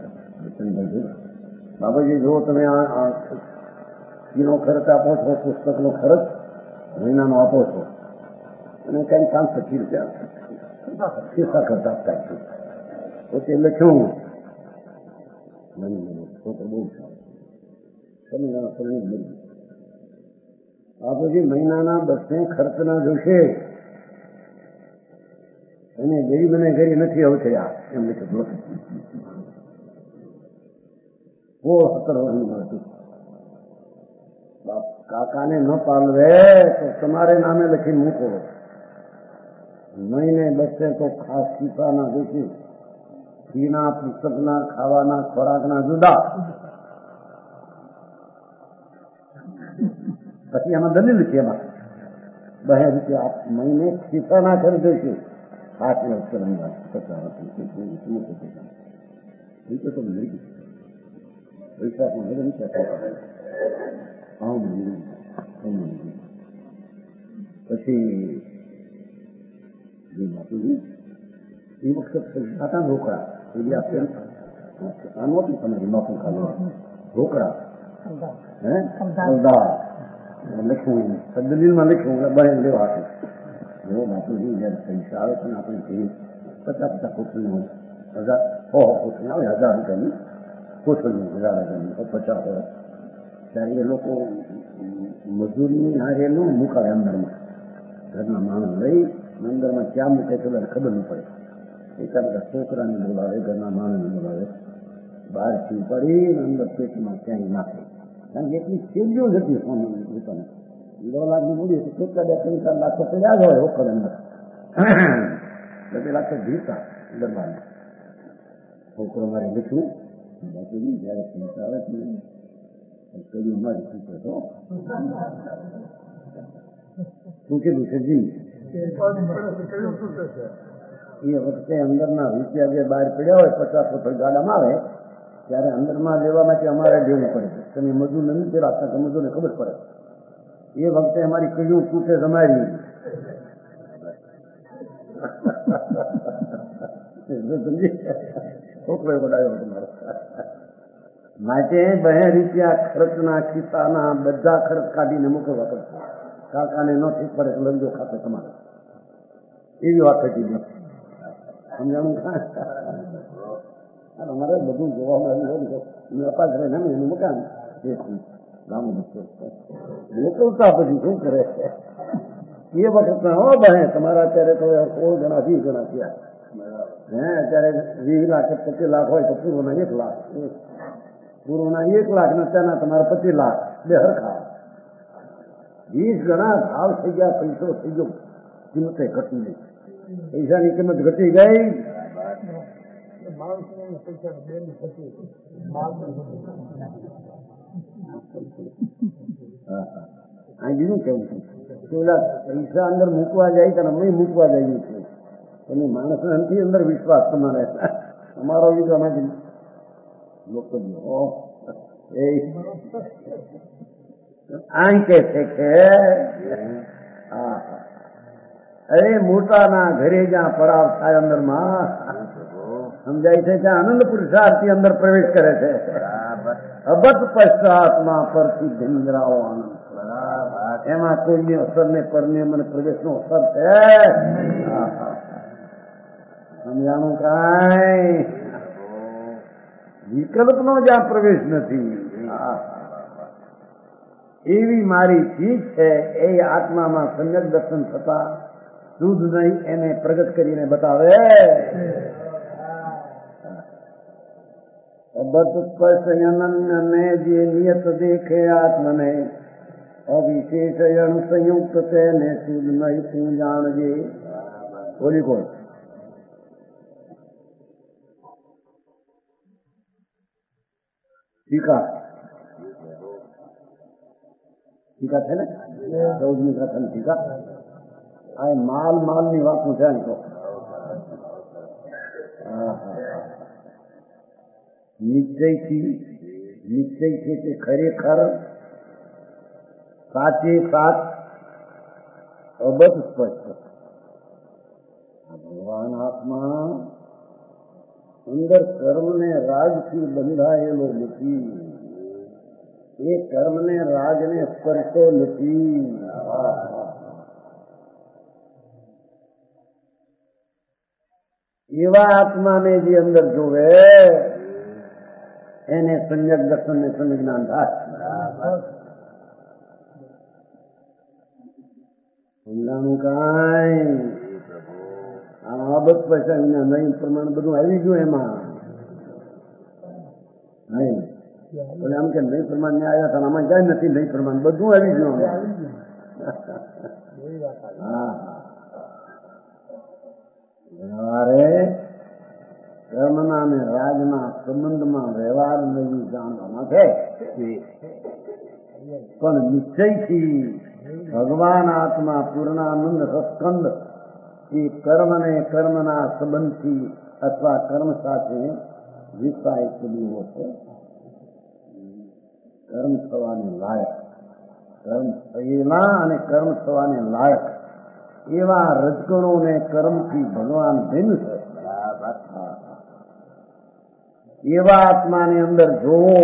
બાપુજી જો તમે આ ફીનો ખર્ચ આપો છો, પુસ્તકનો ખર્ચ મહિનાનો આપો છો અને કઈ 5-6 રૂપિયા ખિસ્સા ખર્ચ આપતા છો. પોતે લખ્યું છોકરો બહુ સારો પરણી મળી. બાપુજી મહિનાના બસે ખર્ચના જોશે અને ગરીબને ઘરે નથી અવથયા એમ લખ્યું. 17 વર્ષનું હતું. કાકાને ન પાલવે તો તમારે નામે લખીને મૂકો. મહિને બસે તો ખાસ શીખાના જોશે. ફીના, પુસ્તકના, ખાવાના, ખોરાકના જુદા. પછી એમાં દલીલ છે એમાં 2 રૂપિયા મહિને ખિસ્સાના ખર્ચે છે. 8 વર્ષ કરવાની 50 તો મળી પૈસા પણ પછી એ વખત હતા રોકડા આ નહોતું તમારી નોકરી ખાલી રોકડા લખ્યું દલીલમાં લખ્યું બને લેવા હતું. જો બાપુજી જયારે પૈસા આવે પણ આપણે ઘેર 50 કોથળીનું 1000 કોથળી આવે 1000 રૂપિયાની કોથળીનું 1000 50 હોય ત્યારે એ લોકો મજૂરની હારે ન મુકાવે અંદરમાં. ઘરના માણસ લઈ અંદરમાં ક્યાં મૂકે છે ખબર ન પડે. એકાદ છોકરાને બોલાવે, ઘરના માણસને બોલાવે, બહારથી પડી અંદર પેટમાં ક્યાંય નાખે. કારણ કે એટલી સેલીઓ જ હતી સોની દુકાને. 2 લાખની મૂડી હતી. કેટલા 2-3-4 લાખ પડ્યા જ હોય રોકડ અંદર. 2 લાખ જીવતા દરબારમાં. છોકરો મારે લખ્યું બાપુજી જયારે પૈસા આવે કર્યું મારી શીખે તો શું કીધું છે જી એ વખતે અંદરના રૂપિયા જે બહાર પડ્યા હોય 50 કોથળી ગાડામાં આવે ત્યારે અંદરમાં લેવા માટે અમારે દેવું પડે. તમે મજૂર નથી તે રાખતા કે મજૂરને ખબર પડે. એ વખતે અમારી કયું તૂટે તમારી છોકરો વડાયો તમારો. માટે 2 રૂપિયા ખર્ચના ખિસ્સાના બધા ખર્ચ કાઢીને મોકલવા પડશે. કાકાને ન ઠીક પડે તો લંજો ખાતે તમારે એવી વાત થતી નથી. સમજાણું? અમારે બધું જોવા મળ્યું અપાસ રહે ને એનું મકાન મોકલતા પછી શું કરે એ વખત હો બને તમારા અત્યારે તો 16 ગણા 20 ગણા થયા. હે અત્યારે 20 લાખ 25 લાખ હોય તો પૂર્વના 1 લાખ, પૂર્વના 1 લાખ ને અત્યારના તમારે 25 લાખ બે હરખા. 20 ગણા ભાવ થઈ ગયા, પૈસો થઈ ગયો, કિંમતે ઘટી ગઈ, પૈસાની કિંમત ઘટી ગઈ. બીજું કેવું છે પેલા પૈસા અંદર મૂકવા જાય તો અમે મૂકવા જઈએ છીએ. અને માણસને અંતિ અંદર વિશ્વાસ તમારે અમારો વિશ્વાસમાંથી લોકો આમ કે છે કે અરે મોટાના ઘરે જ્યાં પડાવ થાય અંદરમાં સમજાય છે ત્યાં આનંદ પુરુષાર્થી અંદર પ્રવેશ કરે છે. અબત પશ્ચાતમાં પરથી ભીંગરાઓ આનંદ એમાં કોઈની અસર ને પરને મને પ્રવેશનો અસર છે. સમજાણું? કાંઈ વિકલ્પનો જ્યાં પ્રવેશ નથી એવી મારી ચીજ છે. એ આત્મામાં સમ્યક દર્શન થતા શુદ્ધ નહીં એને પ્રગટ કરીને બતાવે. અબદ્ધ સ્પર્શ અનન્ય જે નિયત દેખે આત્મને અવિશેષયણ સંયુક્ત તેને શુદ્ધ નહીં તું જાણજે. બોલી કોણ? ટીકા ટીકા છે ને 14મી કથાની ટીકા. આ માલની વાતું છે ને તો નિશ્ચયથી તે ખરેખર સાચે સાચ અબધ સ્પષ્ટ ભગવાન આત્મા અંદર કર્મને રાજથી બંધાયેલો નથી. એ કર્મને રાજને સ્પર્શતો નથી. એવા આત્માને જે અંદર જોવે એને સમ્યક દર્શન ને સમ્યક જ્ઞાન થાય. સમજાણું? કાંઈ આ બધ પૈસા વિના નહીં પ્રમાણ બધું આવી ગયું એમાં નહીં. પણ આમ કે નહીં પ્રમાણ ને આવ્યા હતા આમાં ક્યાંય નથી. નહીં પ્રમાણ બધું આવી ગયું. હા વ્યવહારે કર્મના અને રાજના સંબંધમાં વ્યવહાર નહીં જાણવામાં છે. પણ નિશ્ચયથી ભગવાન આત્મા પૂર્ણાનંદ રસકંદ એ કર્મને કર્મના સંબંધથી અથવા કર્મ સાથે વિસ્તાય ચૂક્યો છે. કર્મ થવાને લાયક, કર્મ થયેલા અને કર્મ થવાને લાયક એવા રજગણોને કર્મથી ભગવાન ભિન્ન છે. એવા આત્માની અંદર જોવો,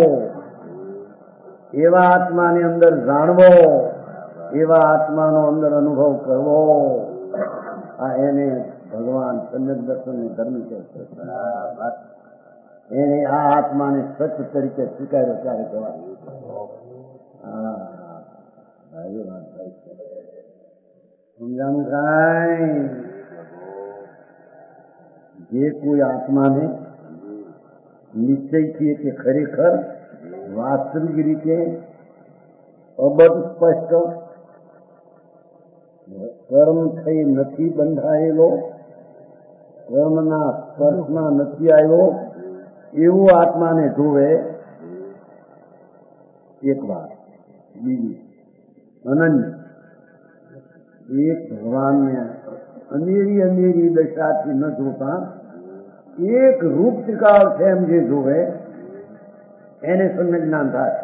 એવા આત્માની અંદર જાણવો, એવા આત્માનો અંદર અનુભવ કરવો, આ એને ભગવાન સમ્યક દર્શનની ધર્મ કહે છે. એને આ આત્માને સત્ય તરીકે સ્વીકાર્યો ત્યારે કહેવાય. સમજાણું? કાંઈ જે કોઈ આત્માને નિશ્ચયથી કે ખરેખર વાસ્તવિક રીતે અબધ સ્પષ્ટ કર્મ થઈ નથી બંધાયેલો, કર્મના સ્પર્શમાં નથી આવ્યો એવું આત્માને જોવે એક વાત. બીજી અનન્ય એક ભગવાનને અનેરી દશાથી ન જોતા એક રૂપ ત્રિકાળ છે એમ જે જોવે એને સમ્યક જ્ઞાન થાય.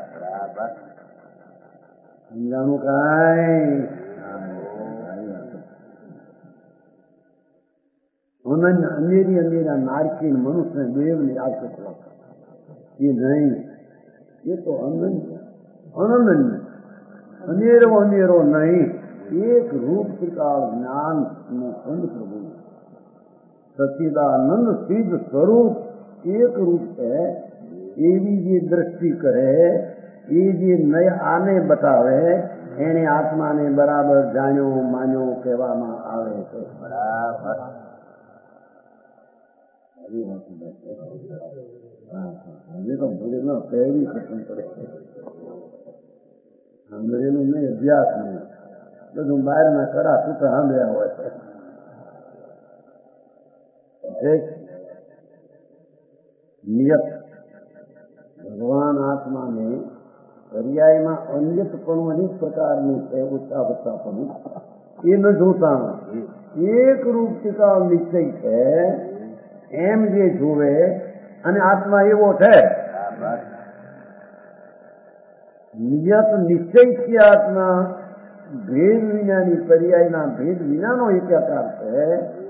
સમજાણું? કાંઈ अनन्य अंधेरी अंधेरा नारकी मनुष्य देव ने आके चला ये नहीं, ये तो अनन्य अनन्य अंधेरो अंधेरो नहीं, एक रूप का ज्ञान में संत प्रभु सच्चिदानंद सिद्ध स्वरूप एक रूप है। एवी जी दृष्टि करे, ये जी नए आने बतावे, एने आत्मा ने बराबर जानो मानो कहेवामां आवे छे। बराबर हमें तो बोले ना पहली पसंद पड़े अंग्रेजों में अभ्यास में બધું બહાર ના કરા સૂત્ર સાંભળ્યા હોય છે। નિયત ભગવાન આત્માને પર્યાયમાં અન્યતપણું અનેક પ્રકારનું છે, ઓછા ઓછાપણું એ ન જોતા એક રૂપતા નિશ્ચય છે એમ જે જોવે અને આત્મા એવો છે। નિયત નિશ્ચયથી આત્મા ભેદ વિનાની પર્યાયના ભેદ વિનાનો એકાકાર છે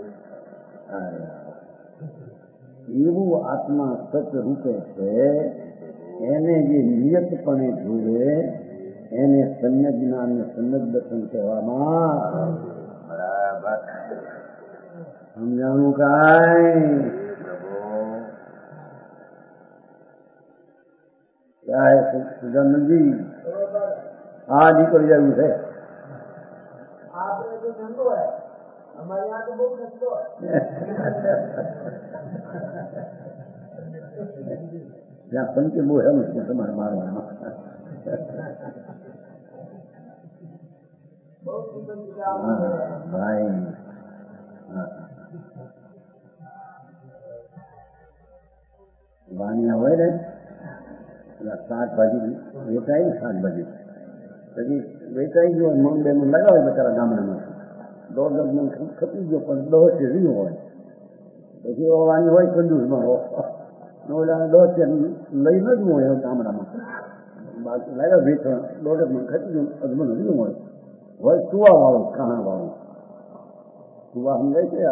એવું આત્મા સત રૂપે છે। એને જે નિયતપણે જોવે એને સમ્યક જ્ઞાન ને સમ્યક દર્શન કહેવામાં। બરાબર સમજાણું કાંઈ? क्या है सुजानंद जी? हाँ निकल जाऊ है। आपने जो धंधो है हमारे यहाँ तो बहुत सस्तो है। जहाँ सम के वो है उसको तुम्हारे मारवाना बहुत सुंदर भाई। वानिया હોય ને શાકભાજી વેચાય ને શાકભાજી પછી વેચાઈ ગયો મન લગાવે બચારા ગામડામાં 10 મણ ખપી ગયો પણ 10 રહ્યું હોય પછી વાની હોય કંદૂસમાં ઓલા 10 લઈ ન જ હોય ગામડામાં બાકી લાવ્યા વેચણ 10 મણ ખપી ગયું અજમન રહ્યું હોય સુવા વાળું કાણા વાળું સુવા સમજાય છે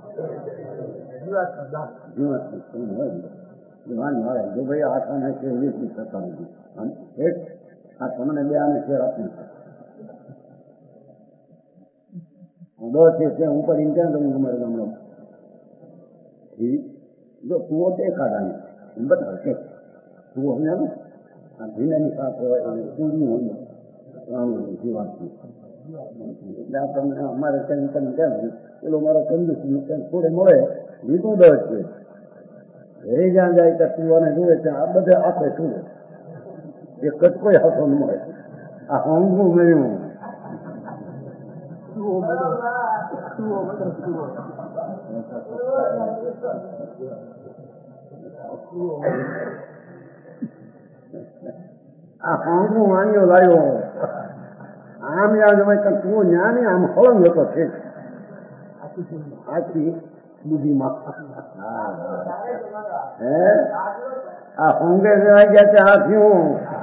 જીવાત હોય જો ભાઈ આખાને છે વેચી શકતા નથી એક આ તમને બે આને શેર આપી દસ છે ઉપર ઇન્ટરનેટ તમારે ગામડો જો કુવો દેખાડા બતાવે કે કુવો સમજા ને આ ભીનાની સાથે હોય પૂરું હોય જીવાતનું એટલે આપણને અમારે કંઈ કંઈ ક્યાં પેલો મારો કંદુસ થોડે મળે લીધું દસ છે ઘરે જ્યાં જાય ત્યાં કુવાને જોવે ત્યાં આ બધે આપે શું એ કટકો હાથો ન મળે આ હોંગું મળ્યું આ હોંગું વાણ્યો લાવ્યો આમ યાદ હોય તો તું ન્યા ને આમ હળંગ હતો છે આખી બુદ્ધિમાં હે આ હોંગે જવાઈ ગયા ત્યાં આ થયું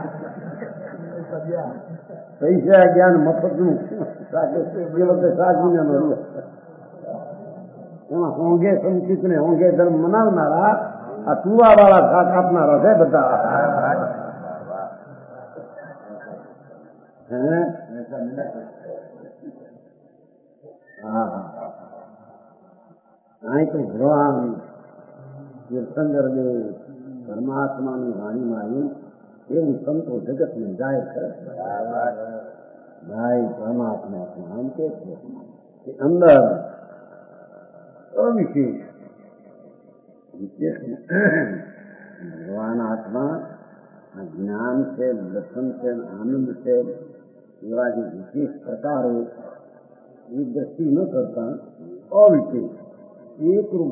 પૈસા જ્ઞાન મફતનું સાગુને એમાં હોંગે સંચિત ને હોંગે ધર્મ મનાવનારા આ તુવા વાળા શાક આપનારા છે બધા અહીં તો ભગવાન તીર્થંકર દેવ પરમાત્માની વાણીમાં આવ્યું એવું સંતો જગતને જાહેર કરે ભાઈ પરમાત્મા આમ કે છે કે અંદર અવિશેષ વિશેષ ભગવાન આત્મા આ જ્ઞાન છે દર્શન છે આનંદ છે એવા જે વિશેષ પ્રકારો એ દ્રષ્ટિ ન કરતા અવિશેષ એકરૂપ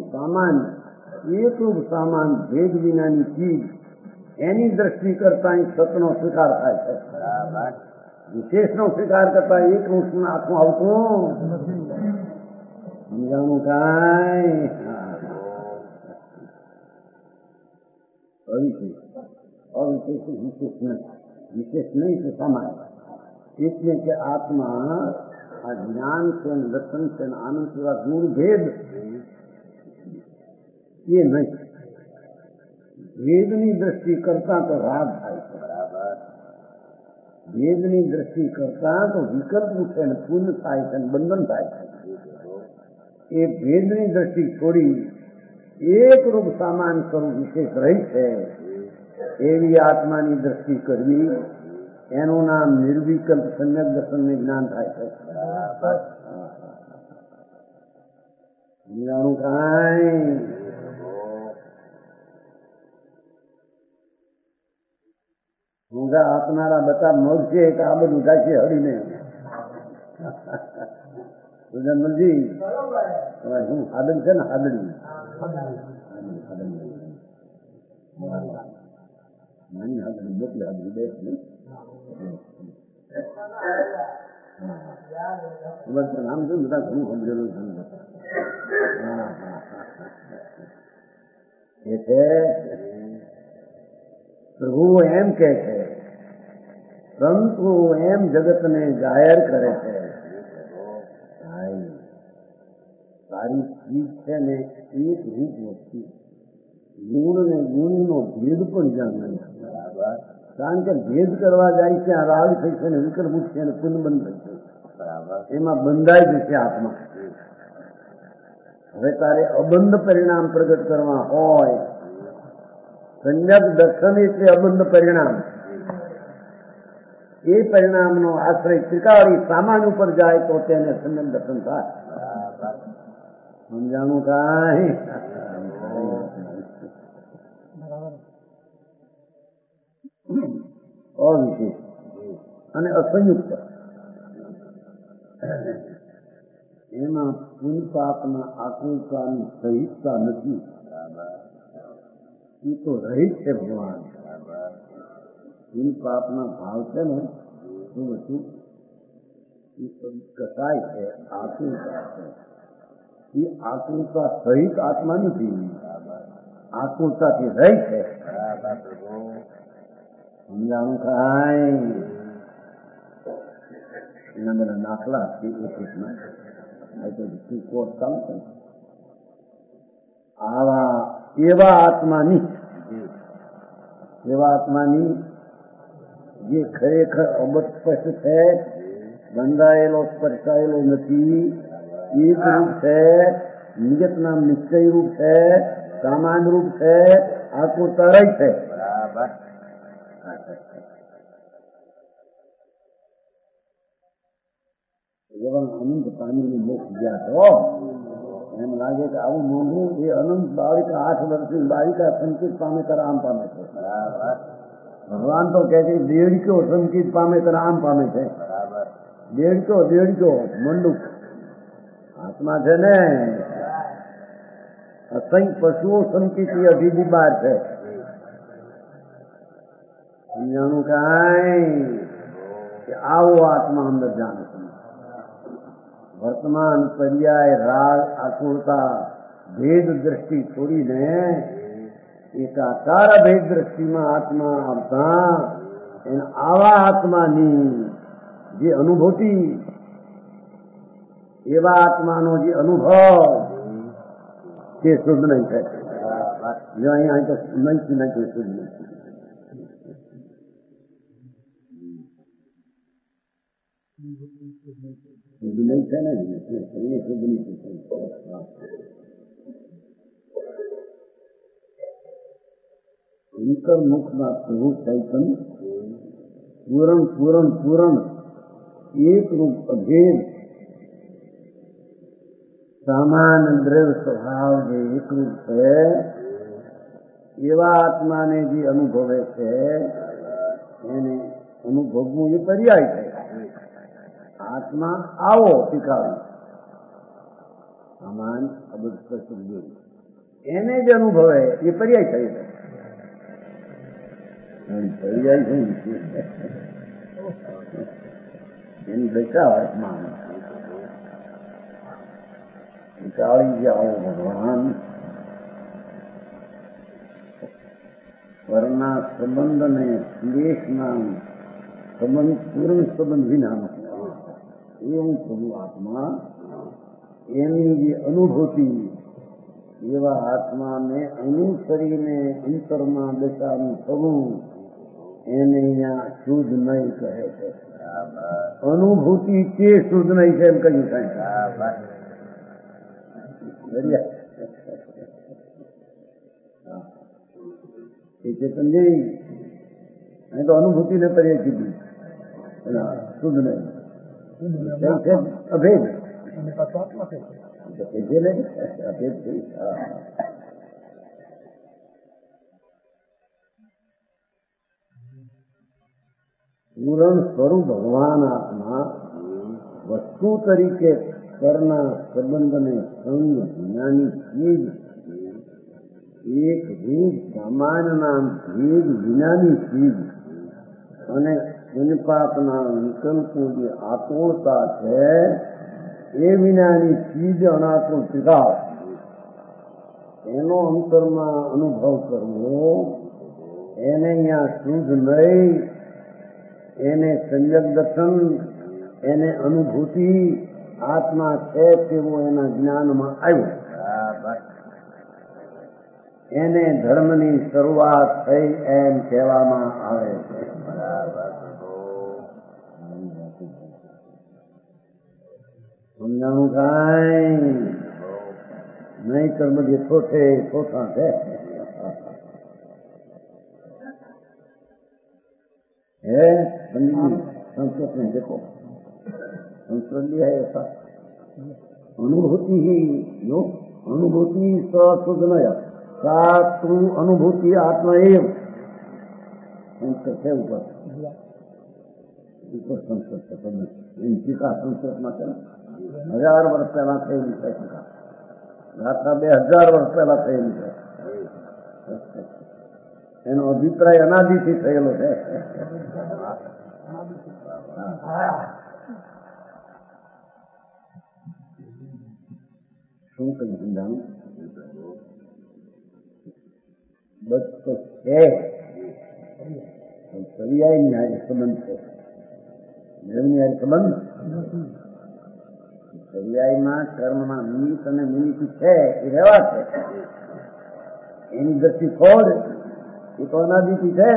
સામાન ભેદ વિનાની ચીજ એની દ્રષ્ટિ કરતા સતનો સ્વીકાર થાય છે વિશેષનો સ્વીકાર કરતા એક રૂપમાં આખું આવતું સમજાણું કાંઈ અવિશેષ વિશેષ નહીં તો સામાન્ય એટલે કે આત્મા આ જ્ઞાન છે દર્શન છે આનંદ જેવા ગુણ ભેદ એ નહીં. ભેદની દ્રષ્ટિ કરતા તો રાગ થાય છે. ભેદની દ્રષ્ટિ કરતા તો વિકલ્પ ઉઠે ને પૂર્ણ થાય છે, બંધન થાય છે. એ ભેદની દ્રષ્ટિ છોડી એક રૂપ સામાન સ્વરૂપ વિશેષ રહી છે એવી આત્માની દ્રષ્ટિ કરવી, એનું નામ નિર્વિકલ્પ સમ્યક દર્શન જ્ઞાન થાય છે. સમજાણું કાંઈ? ઊંઘા આપનારા બધા મગ છે કે આ બધું ઉઠાશે હળીને. સુજનમલજી શું હાદન છે ને? હાદડી નાની હાદડી, મોટી હાદડી બે નામ શું બધા ઘણું સમજેલું છે. એ છે પ્રભુ એમ કે છે, પરંતુ એમ જગતને જાહેર કરે છે. સારી ચીજ છે ને એક રૂપ વસ્તુ, ગુણ ને ગુણનો ભેદ પણ જાણ નહીં. કારણ કે ભેદ કરવા જાય છે, આ રાગ થઈ છે ને વિકલ્પ ઉઠશે ને પુન બંધ થશે, એમાં બંધાઈ જશે આત્મા. હવે તારે અબંધ પરિણામ પ્રગટ કરવા હોય, સમ્યક દર્શન એટલે અબંધ પરિણામ. એ પરિણામનો આશ્રય ત્રિકાળી સામાન્ય ઉપર જાય તો તેને સમ્યક દર્શન થાય. સમજાણું કાંઈ? અવિશેષ અને અસંયુક્ત, એમાં પુનપાપના આકૃતાની સહિતતા નથી. એ તો રહિત છે ભગવાન. પુનપાપના ભાવ છે ને શું વસ્તુ? એ કસાય છે, આકૃતા છે. એ આકૃતા સહિત આત્મા નથી, આકૃતાથી રહી છે. સમજાણું કાંઈ? એના બધા દાખલા આવા એવા આત્માની જે ખરેખર અબસ્પષ્ટ છે, બંધાયેલો સ્પર્શાયેલો નથી, એક રૂપ છે, નિયત નામ નિશ્ચય રૂપ છે, સામાન્ય રૂપ છે, આકૃતા રહી છે. અનંત પાણીની મોક્ષ ગયા છો, એમ લાગે કે આવું મોંઘું એ અનંત બાળિકા 8 વર્ષની બાળિકા સંકેત પામે ત્યારે આમ પામે છે. ભગવાન તો કહે છે દેડક્યો સંકેત પામે ત્યારે આમ પામે છે. દેડક્યો મંડુક આત્મા છે ને, અસંખ્ય પશુઓ સંકેત અઢીની બહાર છે. સમજાણું કાંઈ? કે આવો આત્મા અંદર જાણે છે. વર્તમાન પર્યાય રાગ આકુરતા ભેદ દ્રષ્ટિ છોડીને એકાકાર ભેદ દ્રષ્ટિમાં આત્મા આવતા એને આવા આત્માની જે અનુભૂતિ, એવા આત્માનો જે અનુભવ તે શુદ્ધ નહીં થાય. જો અહીંયા તો નહીં નાખ્યું શુદ્ધ નહીં. શુદ્ધ નહીં થાય ને, શુદ્ધ નહીં થાય. શંકર મુખમાં પ્રભુ ચૈતન પૂરણ એક રૂપ અભેદ સામાન દ્રવ્ય સ્વભાવ જે એકરૂપ છે, એવા આત્માને જે અનુભવે છે એને અનુભવવું એ પર્યાય છે. આત્મા આવો શીખાવું સામાન અબસ્પષ્ટ એને જ અનુભવે એ પર્યાય થઈ જાય. પર્યાય શું એની દશા આત્મા ચાળી જાઓ ભગવાન. પરના સંબંધને ક્લેશના સંબંધ પૂર્ણ સંબંધ વિના એવું પ્રભુ આત્મા એની જે અનુભૂતિ એવા આત્માને અનુસરીને અંતરમાં બેસાડવું થવું એને અહીંયા શુદ્ધ નહીં કહે છે. અનુભૂતિ કે શુદ્ધ નહીં છે એમ કહ્યું કાંઈ એ ચેતન જઈ અહીં તો અનુભૂતિને કરીએ કીધું શુદ્ધ નહીં અભેદ અભેદ પૂરણ સ્વરૂપ ભગવાન આત્મા વસ્તુ તરીકે કરના સંબંધને સંગ જ્ઞાની ચીજ એક ભેદ સામાન્યના ભેદ વિનાની ચીજ અને નિપાતના વિકલ્પો જે આતુરતા છે એ વિનાની ચીજ અનાતુર ત્રિકાળ એનો અંતરમાં અનુભવ કરવો એને અહીંયા શુદ્ધ નહીં, એને સંયક દર્શન, એને અનુભૂતિ આત્મા છે તેવું એના જ્ઞાનમાં આવ્યું. એને ધર્મની શરૂઆત થઈ એમ કહેવામાં આવે છે. સમજાણું કાંઈ નહીં કર્મ જે થોઠે થોઠા છે. है पंडित जी संस्कृत में देखो, संस्कृत भी है ऐसा. अनुभूति ही जो अनुभूति सशुद्धनय तू अनुभूति आत्मा एव संस्कृत है ऊपर ऊपर संस्कृत है पद इनकी का संस्कृत में चला 1000 वर्ष पहला થયેલી છે. ગાથા 2000 વર્ષ પહેલા થયેલી છે. એનો અભિપ્રાય અનાદિથી થયેલો છે. શું કહ્યું સમજાણું? બસ તો છે પર્યાય ન્યાય સંબંધ છે. ન્યાય સંબંધ પર્યાયમાં કર્મમાં નિમિત્ત અને નિમિત્ત છે એ રહેવા છે. એની દ્રષ્ટિ ખોડ એ તો અનાદિથી છે.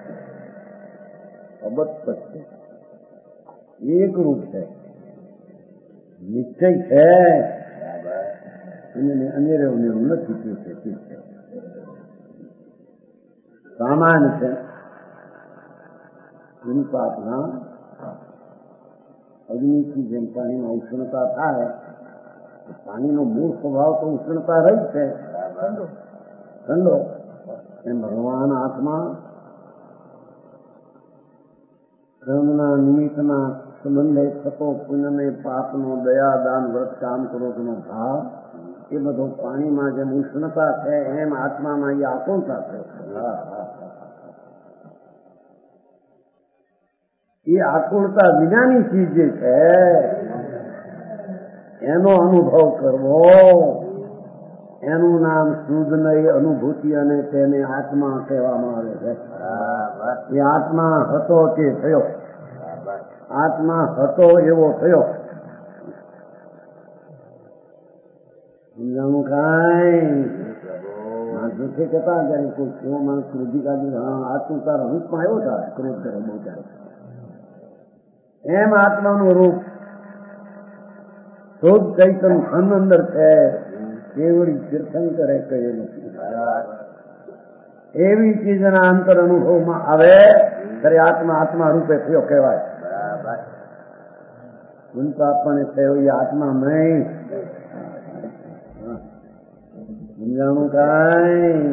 અબત છે, એક રૂપ છે, નિશ્ચય છે, અનેરે ઉમેરું નથી. છે સામાન્ય છે. નિપાતના અગ્નિથી જેમ પાણીમાં ઉષ્ણતા થાય, પાણીનો મૂળ સ્વભાવ તો ઉષ્ણતા રહી છે, ઠંડો. એમ ભગવાન આત્મા કર્મના નિમિત્તના સંબંધે થતો પુણ્યને પાપનો દયા દાન વ્રત કામ ક્રોધનો ભાવ એ બધો પાણીમાં જેમ ઉષ્ણતા છે એમ આત્મામાં એ આકુલતા છે. એ આકુલતા વિનાની ચીજ જે છે એનો અનુભવ કરવો, એનું નામ શુદ્ધ નહીં અનુભૂતિ અને તેને આત્મા કહેવામાં આવે છે. એ આત્મા હતો તે થયો, આત્મા હતો એવો થયો. સમજાણું કાંઈ? માણસો કહેતા જયારે કોઈ કેવો માણસ ક્રોધી કાઢી આત્મા તારા રૂપમાં આવ્યો થાય ક્રોધ કરે બહુ ત્યારે એમ આત્માનું રૂપ શુદ્ધ ચૈતન ખન અંદર છે. કેવડી તીર્થંકરે કહેલું એવી ચીજના અંતર અનુભવમાં આવે ત્યારે આત્મા આત્મા રૂપે થયો કહેવાય. આપણને થયો એ આત્મા નહીં. સમજાણું કાંઈ?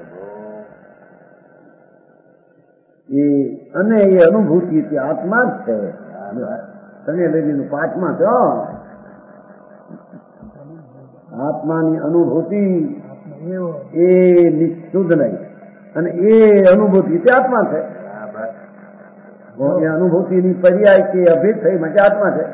અને એ અનુભૂતિ આત્મા જ છે. તમે લેડીનું પાઠમાં છો આત્માની અનુભૂતિ એ શુદ્ધ નહીં અને એ અનુભૂતિ તે આત્મા છે. એ અનુભૂતિની પર્યાય કે અભેદ થઈ માટે આત્મા છે.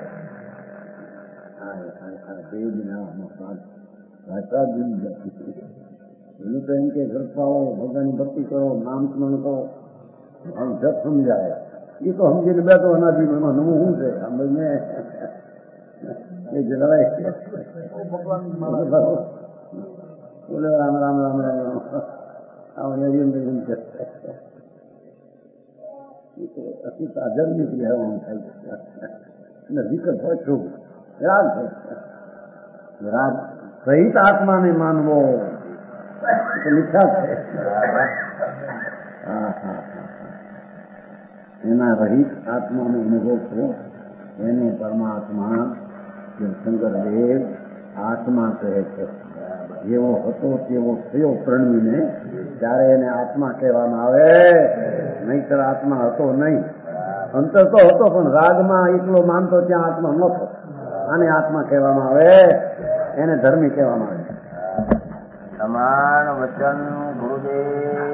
એનું તો એમ કે ઘરપાઓ ભગવાનની ભક્તિ કરો, નામ સ્મરણ કરો, જપ સમજાય એ તો સમજીને બેઠો અનાદિ એમાં નવું શું છે સાંભળીને એ જણાય બોલે રામ રામ રામ રામ રામ અતિ તાજર નીકળી આવવાનું થાય અને વિકટ હોય છું રાગ છે રાગ સહિત આત્માને માનવો મિથ્યા છે. એના રહિત આત્માનો અનુભવ થયો એને પરમાત્મા શંકરદેવ આત્મા કહે છે. જેવો હતો તેવો થયો પ્રણવીને ત્યારે એને આત્મા કહેવામાં આવે, નહીતર આત્મા હતો નહીં. અંતર તો હતો પણ રાગમાં એકલો માનતો ત્યાં આત્મા નહોતો. આને આત્મા કહેવામાં આવે, એને ધર્મી કહેવામાં આવે. સમાન વચન ગુરુદેવ